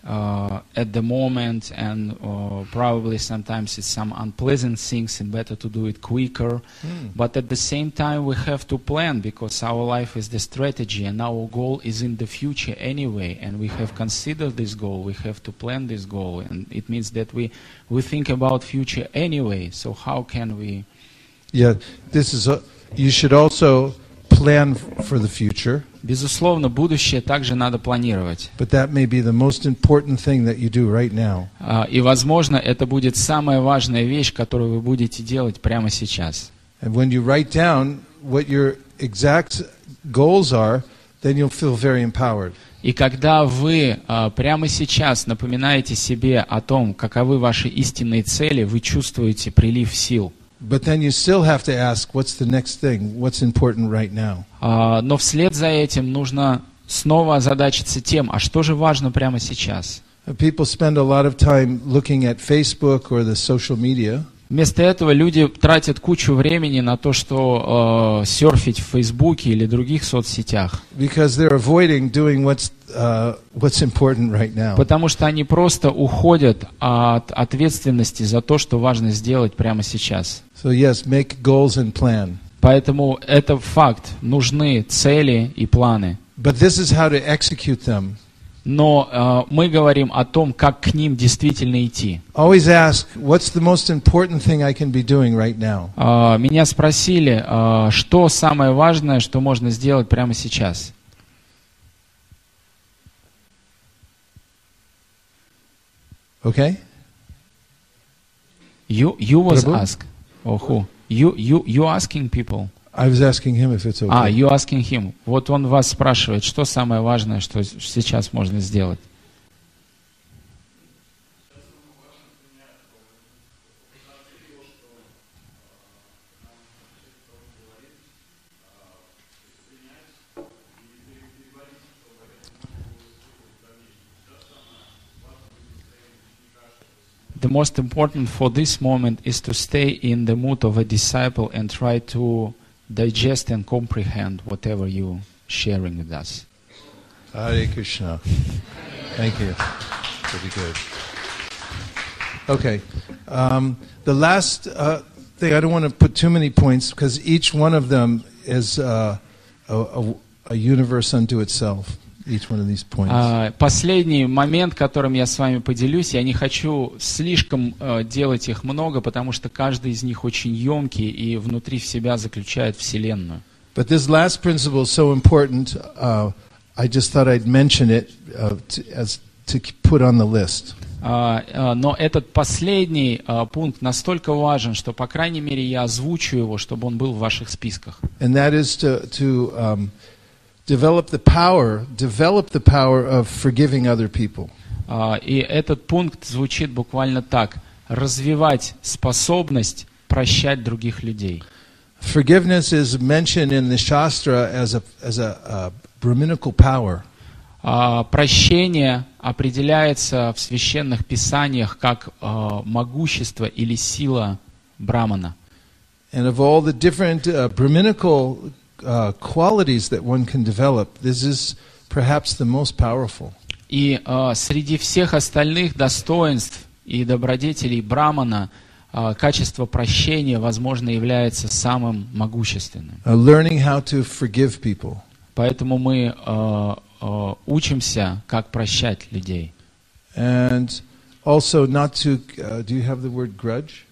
uh, at the moment, and uh, probably sometimes it's some unpleasant things, and better to do it quicker. Mm. But at the same time, we have to plan, because our life is the strategy, and our goal is in the future anyway. And we have considered this goal. We have to plan this goal, and it means that we we think about future anyway. So how can we? Yeah, this is a, you should also plan for the future. Безусловно, будущее также надо планировать. But that may be the most important thing that you do right now. Uh, и, возможно, это будет самая важная вещь, которую вы будете делать прямо сейчас. And when you write down what your exact goals are, then you'll feel very empowered. И когда вы uh, прямо сейчас напоминаете себе о том, каковы ваши истинные цели, вы чувствуете прилив сил. But then you still have to ask, what's the next thing? What's important right now? Uh, но вслед за этим нужно снова озадачиться тем, а что же важно прямо сейчас. People spend a lot of time looking at Facebook or the social media. Вместо этого люди тратят кучу времени на то, что э, серфить в Фейсбуке или других соцсетях. Because they're avoiding doing what's uh, what's important right now. Потому что они просто уходят от ответственности за то, что важно сделать прямо сейчас. So yes, make goals and plan. Поэтому это факт. Нужны цели и планы. But this is how to execute them. Но э, мы говорим о том, как к ним действительно идти. Always ask, what's the most important thing I can be doing right now? Э, меня спросили, э, что самое важное, что можно сделать прямо сейчас. Okay? You you was Prabhu? asked. Oh, who? You you you asking people. I was asking him if it's okay. А, you asking him. Вот он вас спрашивает, что самое важное, что сейчас можно сделать. The most important for this moment is to stay in the mood of a disciple and try to digest and comprehend whatever you sharing with us. Hare Krishna. Thank you. Pretty good. Okay. Um, the last uh, thing, I don't want to put too many points because each one of them is uh, a, a, a universe unto itself. Each one of these points. Uh, последний момент, которым я с вами поделюсь, я не хочу слишком uh, делать их много, потому что каждый из них очень емкий и внутри в себя заключает Вселенную. But this last principle is so important. Uh, I just thought I'd mention it uh, to, as to put on the list. Uh, uh, но этот последний uh, пункт настолько важен, что, по крайней мере, я озвучу его, чтобы он был в ваших списках. And that is to to um, develop the power, develop the power of forgiving other people. Uh, и этот пункт звучит буквально так: развивать способность прощать других людей. Forgiveness is mentioned in the Shastra as a as a, a Brahminical power. Uh, прощение определяется в священных писаниях как uh, могущество или сила брамана. And of all the different uh, Brahminical uh, qualities that one can develop, this is perhaps the most powerful. И uh, среди всех остальных достоинств и добродетелей брамана uh, качество прощения, возможно, является самым могущественным. Uh, learning how to forgive people. Поэтому мы uh, uh, учимся, как прощать людей. And also not to, uh, do you have the word grudge?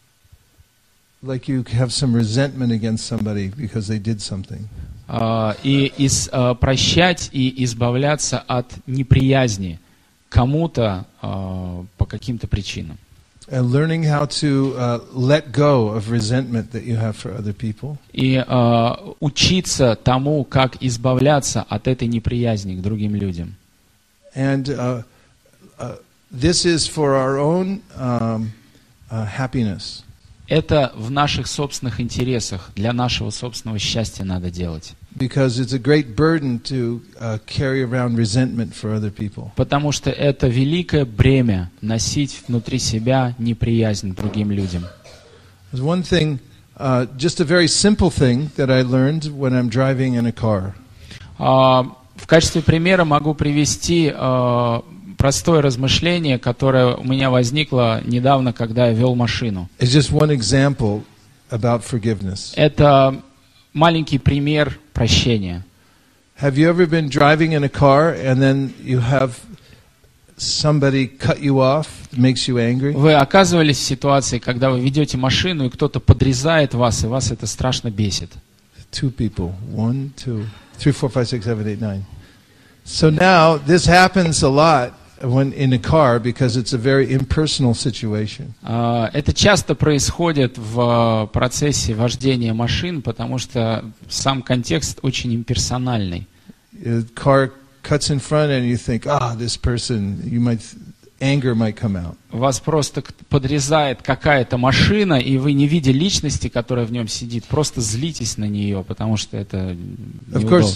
Like you have some resentment against somebody because they did something. Uh, и из, uh, прощать и избавляться от неприязни кому-то uh, по каким-то причинам. And learning how to uh, let go of resentment that you have for other people. И uh, учиться тому, как избавляться от этой неприязни к другим людям. And uh, uh, this is for our own um, uh, happiness. Это в наших собственных интересах, для нашего собственного счастья надо делать. Because it's a great burden to uh, carry around resentment for other people. Потому что это великое бремя носить внутри себя неприязнь к другим людям. There's one thing, uh, just a very simple thing that I learned when I'm driving in a car. Uh, в качестве примера могу привести uh, простое размышление, которое у меня возникло недавно, когда я вел машину. It's just one example about forgiveness. Это маленький пример прощения. Have you ever been driving in a car and then you have somebody cut you off, makes you angry? Вы оказывались в ситуации, когда вы ведете машину, и кто-то подрезает вас, и вас это страшно бесит. Two people. One, two, three, four, five, six, seven, eight, nine. So now this happens a lot when in a car because it's a very impersonal situation. Uh, это часто происходит в процессе вождения машин, потому что сам контекст очень имперсональный. The car cuts in front and you think, ah, this person, you might, anger might come out. вас просто подрезает какая-то машина, и вы, не видя личности, которая в нем сидит, просто злитесь на нее, потому что это неудобно.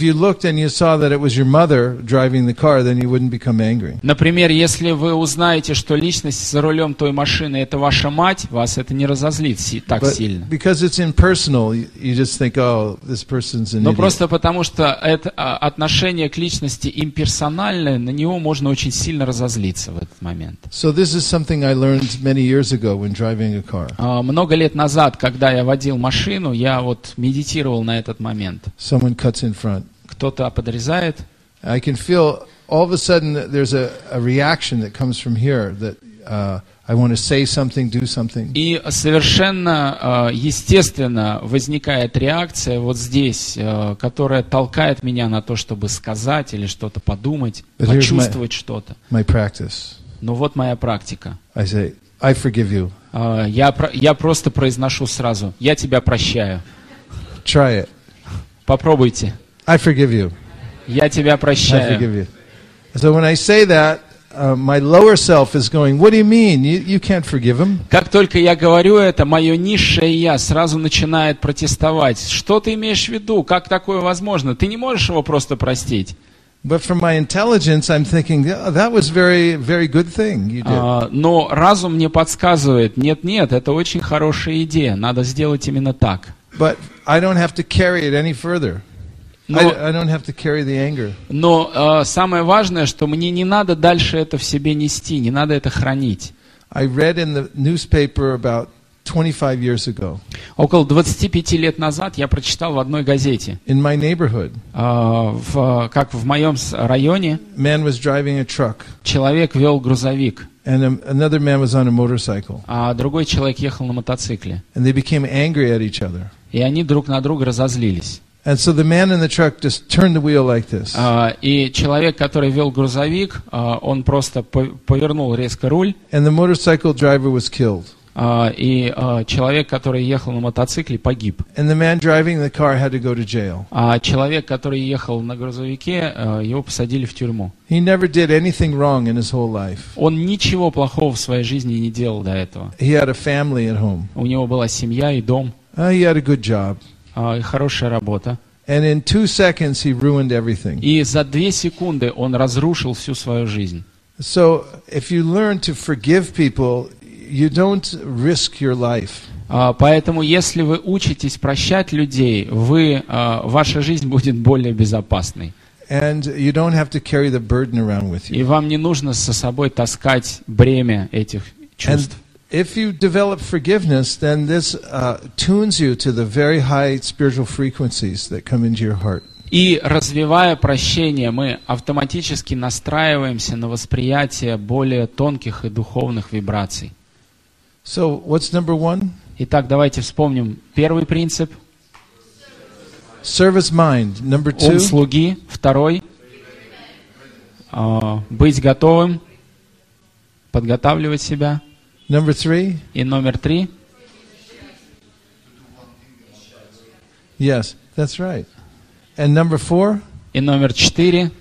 Например, если вы узнаете, что личность за рулем той машины — это ваша мать, вас это не разозлит так But сильно. Но просто потому, что это отношение к личности имперсональное, на него можно очень сильно разозлиться в этот момент. So this is something I learned many years ago when driving a car. Uh, много лет назад, когда я водил машину, я вот медитировал на этот момент. Someone cuts in front. Кто-то подрезает. I can feel all of a sudden there's a, a reaction that comes from here that uh, I want to say something, do something. И совершенно uh, естественно возникает реакция вот здесь, uh, которая толкает меня на то, чтобы сказать или что-то подумать, But почувствовать my, что-то. My practice. Ну вот моя практика. I say, I forgive you. Uh, я, я просто произношу сразу: я тебя прощаю. Try it. Попробуйте. I forgive you. Я тебя прощаю. I forgive you. So when I say that, uh, my lower self is going, what do you mean? You, you can't forgive him. Как только я говорю это, мое низшее я сразу начинает протестовать. Что ты имеешь в виду? Как такое возможно? Ты не можешь его просто простить. But from my intelligence, I'm thinking, oh, that was very, very good thing you did. Uh, но разум мне подсказывает, нет, нет, это очень хорошая идея, надо сделать именно так. But I don't have to carry it any further. Но, I, I don't have to carry the anger. Но uh, самое важное, что мне не надо дальше это в себе нести, не надо это хранить. I read in the newspaper about twenty-five years ago. Около двадцати пяти лет назад я прочитал в одной газете. In my neighborhood. Uh, в, как в моем районе. Man was driving a truck. Человек вел грузовик. And a, another man was on a motorcycle. А другой человек ехал на мотоцикле. And they became angry at each other. И они друг на друга разозлились. And so the man in the truck just turned the wheel like this. Uh, и человек, который вел грузовик, uh, он просто повернул резко руль. And the motorcycle driver was killed. Uh, и uh, человек, который ехал на мотоцикле, погиб. And the man driving the car had to go to jail. А человек, который ехал на грузовике, uh, его посадили в тюрьму. He never did anything wrong in his whole life. Он ничего плохого в своей жизни не делал до этого. He had a family at home. У него была семья и дом. Uh, he had a good job. Uh, и хорошая работа. And in two seconds he ruined everything. И за две секунды он разрушил всю свою жизнь. So if you learn to forgive people, you don't risk your life. Uh, поэтому, если вы учитесь прощать людей, вы, uh, ваша жизнь будет более безопасной. And you don't have to carry the burden around with you. И вам не нужно со собой таскать бремя этих чувств. And if you develop forgiveness, then this uh, tunes you to the very high spiritual frequencies that come into your heart. И развивая прощение, мы автоматически настраиваемся на восприятие более тонких и духовных вибраций. So, what's number one? Итак, давайте вспомним первый принцип. Service mind. Number two. Ум слуги. Второй. Uh, быть готовым. Подготавливать себя. Number three. И номер три. Yes, that's right. And number four. И номер четыре.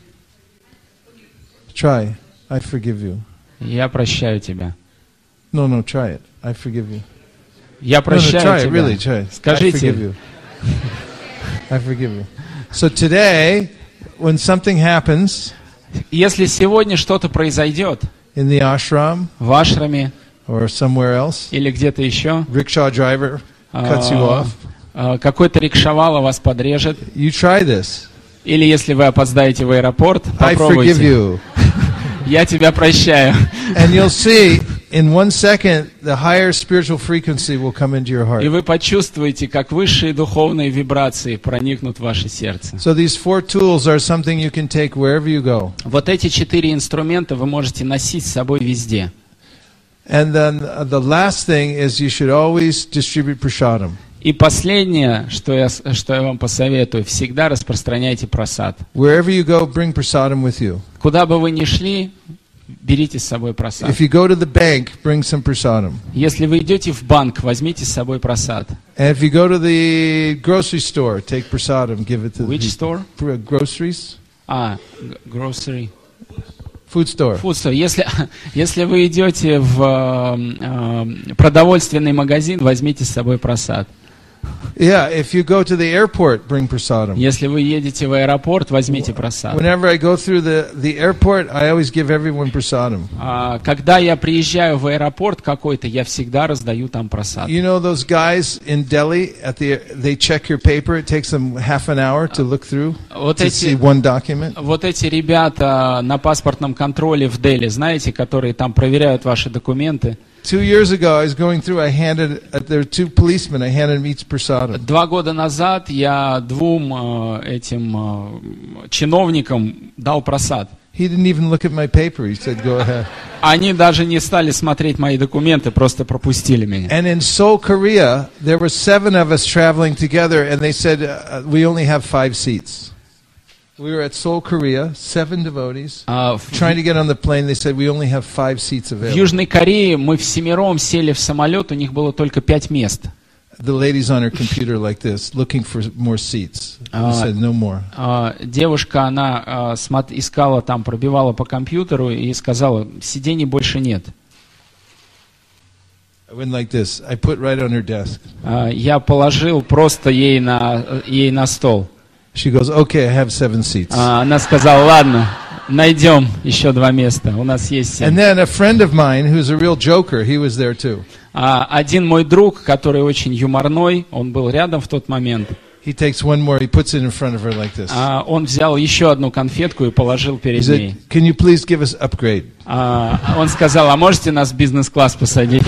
Try. I forgive you. Я прощаю тебя. No, no, try it. I forgive you. Я прощаю no, no, try тебя. It, really, try it. Скажите. I forgive you. I forgive you. So today, when something happens, если сегодня что-то произойдет, in the ashram, в ашраме, or somewhere else, или где-то еще, rickshaw driver cuts you off, uh, какой-то рикшавала вас подрежет, you try this. Или если вы опоздаете в аэропорт, попробуйте. I forgive you. Я тебя прощаю. And you'll see, in one second, the higher spiritual frequency will come into your heart. И вы почувствуете, как высшие духовные вибрации проникнут в ваше сердце. So these four tools are something you can take wherever you go. Вот эти четыре инструмента вы можете носить с собой везде. And then the last thing is you should always distribute prasadam. И последнее, что я, что я вам посоветую, всегда распространяйте прасад. Wherever you go, bring prasadam with you. Куда бы вы ни шли, берите с собой прасад. If you go to the bank, bring some prasadam. Если вы идете в банк, возьмите с собой прасад. And if you go to the grocery store, take prasadam, give it to Which the store? Groceries. А, grocery. Food store. Food store. Если, если вы идете в э, продовольственный магазин, возьмите с собой просад. Yeah, if you go to the airport, bring prasadam. Если вы едете в аэропорт, возьмите просад. Whenever I go through the, the airport, I always give everyone prasadam. А, когда я приезжаю в аэропорт какой-то, я всегда раздаю там просад. You know those guys in Delhi, at the, they check your paper, it takes them half an hour to look through, вот to эти, see one document. Вот эти ребята на паспортном контроле в Дели, знаете, которые там проверяют ваши документы. Two years ago, I was going through. I handed uh, there were two policemen. I handed them each prasadam. Два года назад я двум э, этим э, чиновникам дал просад. He didn't even look at my paper. He said, "Go ahead." Они даже не стали смотреть мои документы, просто пропустили меня. And in Seoul, Korea, there were seven of us traveling together, and they said uh, we only have five seats. We were at Seoul, Korea, seven devotees, uh, trying to get on the plane. They said we only have five seats available. В Южной Корее мы всемиром сели в самолет, у них было только пять мест. The lady's on her computer like this, looking for more seats. Uh, He said no more. Uh, девушка, она uh, смат- искала там, пробивала по компьютеру и сказала, сидений больше нет. I went like this. I put right on her desk. Uh, я положил просто ей на, ей на стол. She goes, okay, I have seven seats. Uh, она сказала, ладно, найдем еще два места, у нас есть семь. And then a friend of mine, who's a real joker, he was there too. Uh, один мой друг, который очень юморной, он был рядом в тот момент. He takes one more, he puts it in front of her like this. Uh, он взял еще одну конфетку и положил перед He ней. said, can you please give us upgrade? Uh, он сказал, а можете нас в бизнес-класс посадить?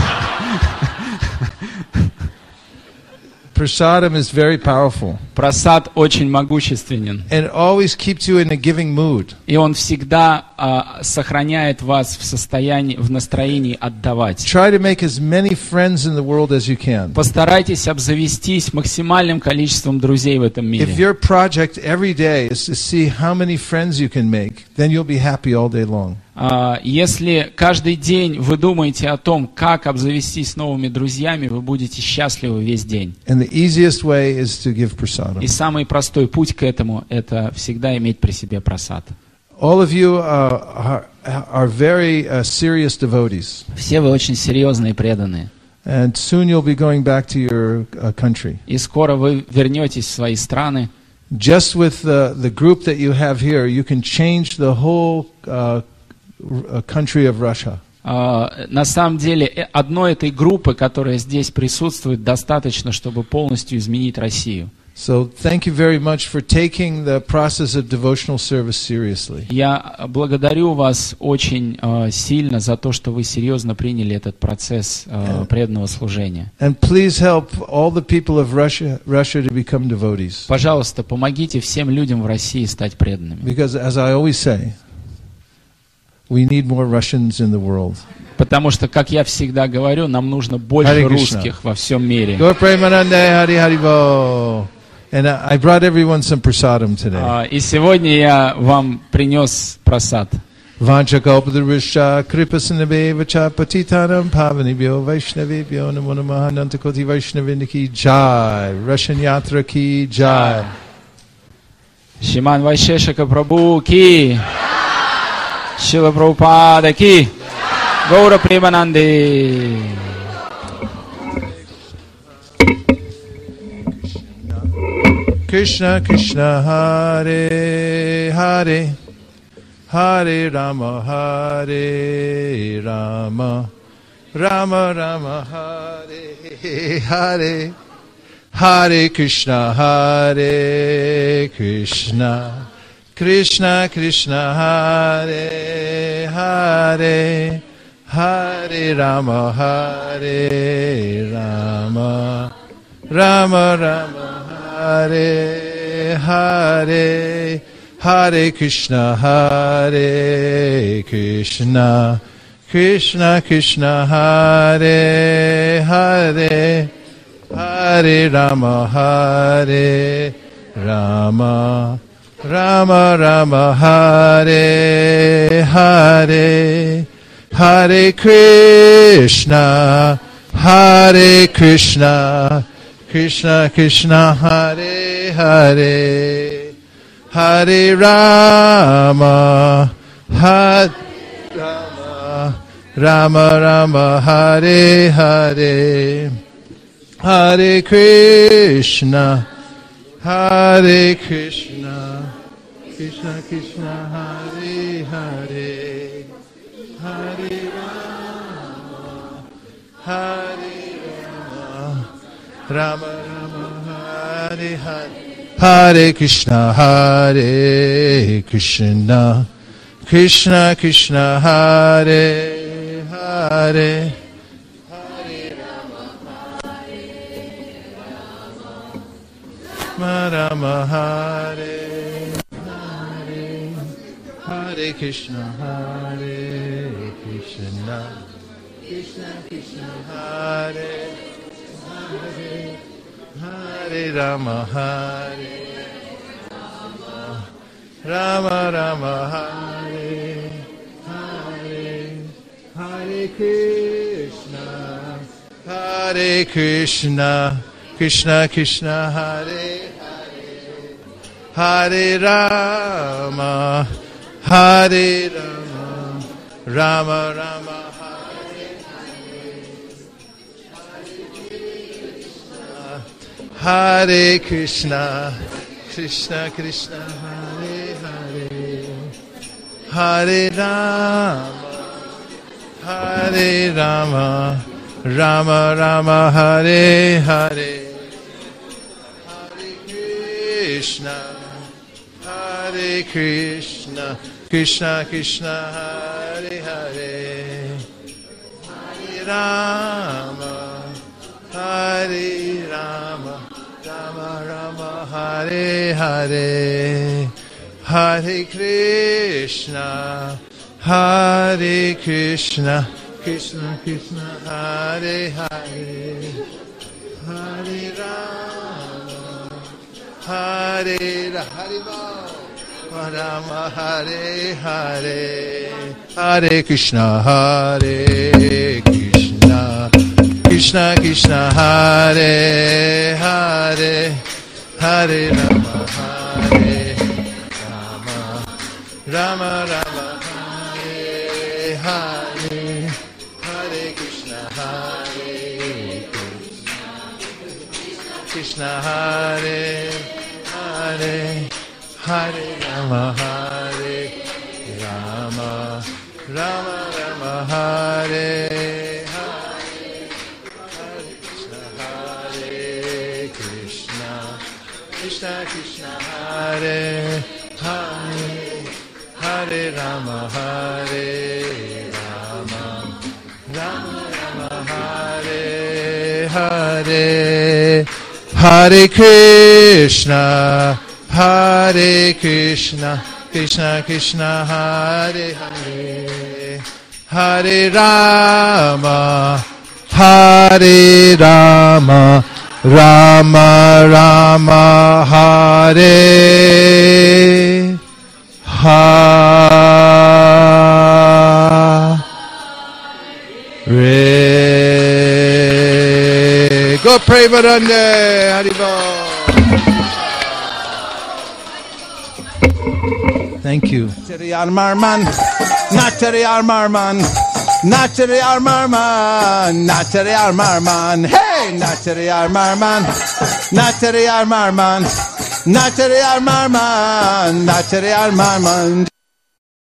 Prasadam is very powerful. Просад очень могущественен. And it always keeps you in a giving mood. И он всегда uh, сохраняет вас в состоянии, в настроении отдавать. Try to make as many friends in the world as you can. Постарайтесь обзавестись максимальным количеством друзей в этом мире. If your project every day is to see how many friends you can make, then you'll be happy all day long. Uh, если каждый день вы думаете о том, как обзавестись новыми друзьями, вы будете счастливы весь день. And the easiest way is to give prasadam. И самый простой путь к этому – это всегда иметь при себе просад. All of you uh, are, are very uh, serious devotees. Все вы очень серьезные и преданные. And soon you'll be going back to your uh, country. И скоро вы вернетесь в свои страны. Just with the, the group that you have here, you can change the whole uh, country of Russia. Uh, на самом деле, одной этой группы, которая здесь присутствует, достаточно, чтобы полностью изменить Россию. So thank you very much for taking the process of devotional service seriously. Я благодарю вас очень uh, сильно за то, что вы серьезно приняли этот процесс uh, преданного служения. And please help all the people of Russia, Russia to become devotees. Пожалуйста, помогите всем людям в России стать преданными. Because as I always say, we need more Russians in the world. Потому что, как я всегда говорю, нам нужно больше русских во всем мире. And I brought everyone some prasadam today. И сегодня я вам принес просад. Vancha kalpadrusha kripasanabeva patitanam pavanibhyo vaishnavibhyo namo namaha nantakoti vaishnavindiki jai. Russian yatra ki jai. Шриман Вайшешика Прабху ки. Шрила Прабхупада ки. Гаура Премананде. Krishna Krishna Hare Hare Hare Rama Hare Rama Rama Rama Hare Hare Hare Krishna Hare Krishna Krishna Krishna Hare Hare Hare Rama Hare Rama Rama Rama Hare Hare Hare Krishna Hare Krishna Krishna Krishna Hare Hare Hare Rama Hare Rama Rama Rama Hare Hare Hare Krishna Hare Krishna Krishna Krishna Hare Hare Hare Rama Hare Rama, Rama Rama, Hare Hare, Hare Krishna, Hare Krishna, Krishna Krishna, Hare Hare, Hare Rama, Hare Rama, Rama Rama, Hare Hare, Hare Krishna, Hare Krishna, Krishna Krishna, Hare Hare, Hare Rama, Hare Rama, Hare Hare, Hare Krishna, Hare Krishna, Krishna Krishna, Hare Hare, Hare Rama, Hare Rama, Rama Hare Hare, Hare Krishna, Hare Krishna, Krishna Krishna, Hare Hare, Hare Rama, Hare Rama, Rama Rama, Hare Hare, Hare Krishna, Krishna Krishna, Hare Hare, Hare Rama, Hare Rama, Rama Rama, Hare Hare, Hare Krishna, Hare Krishna, Krishna Krishna, Hare Hare, Hare Rama, Hare Rama, Rama Rama, Hare Hare, Hare Krishna, Hare Krishna, Krishna Krishna, Hare Hare, Hare Rama, Hare Rama, Rama, Hare Hare, Hare Krishna, Hare Krishna, Krishna Krishna, Hare Hare, Hare Rama, Hare Rama, Rama Rama, Hare Hare, Hare Krishna, Hare Krishna, Krishna Hare Hare, Hare Rama, Hare Rama, Rama Rama, Hare Hare, Hare Krishna, Krishna Krishna, Hare Hare, Hare Rama, Hare Rama, Rama Rama, Hare Hare, Hare Krishna, Hare Krishna, Krishna Krishna, Hare Hare, Hare Rama, Hare Rama, Rama Rama, Hare Hare. Go pray Varande, Haribol. Thank you. Natari Armarman, Natari Armarman, Natari Armarman, Natari Armarman, hey, Natari Armarman, Natari Armarman, Natari Armarman, Natari Armarman.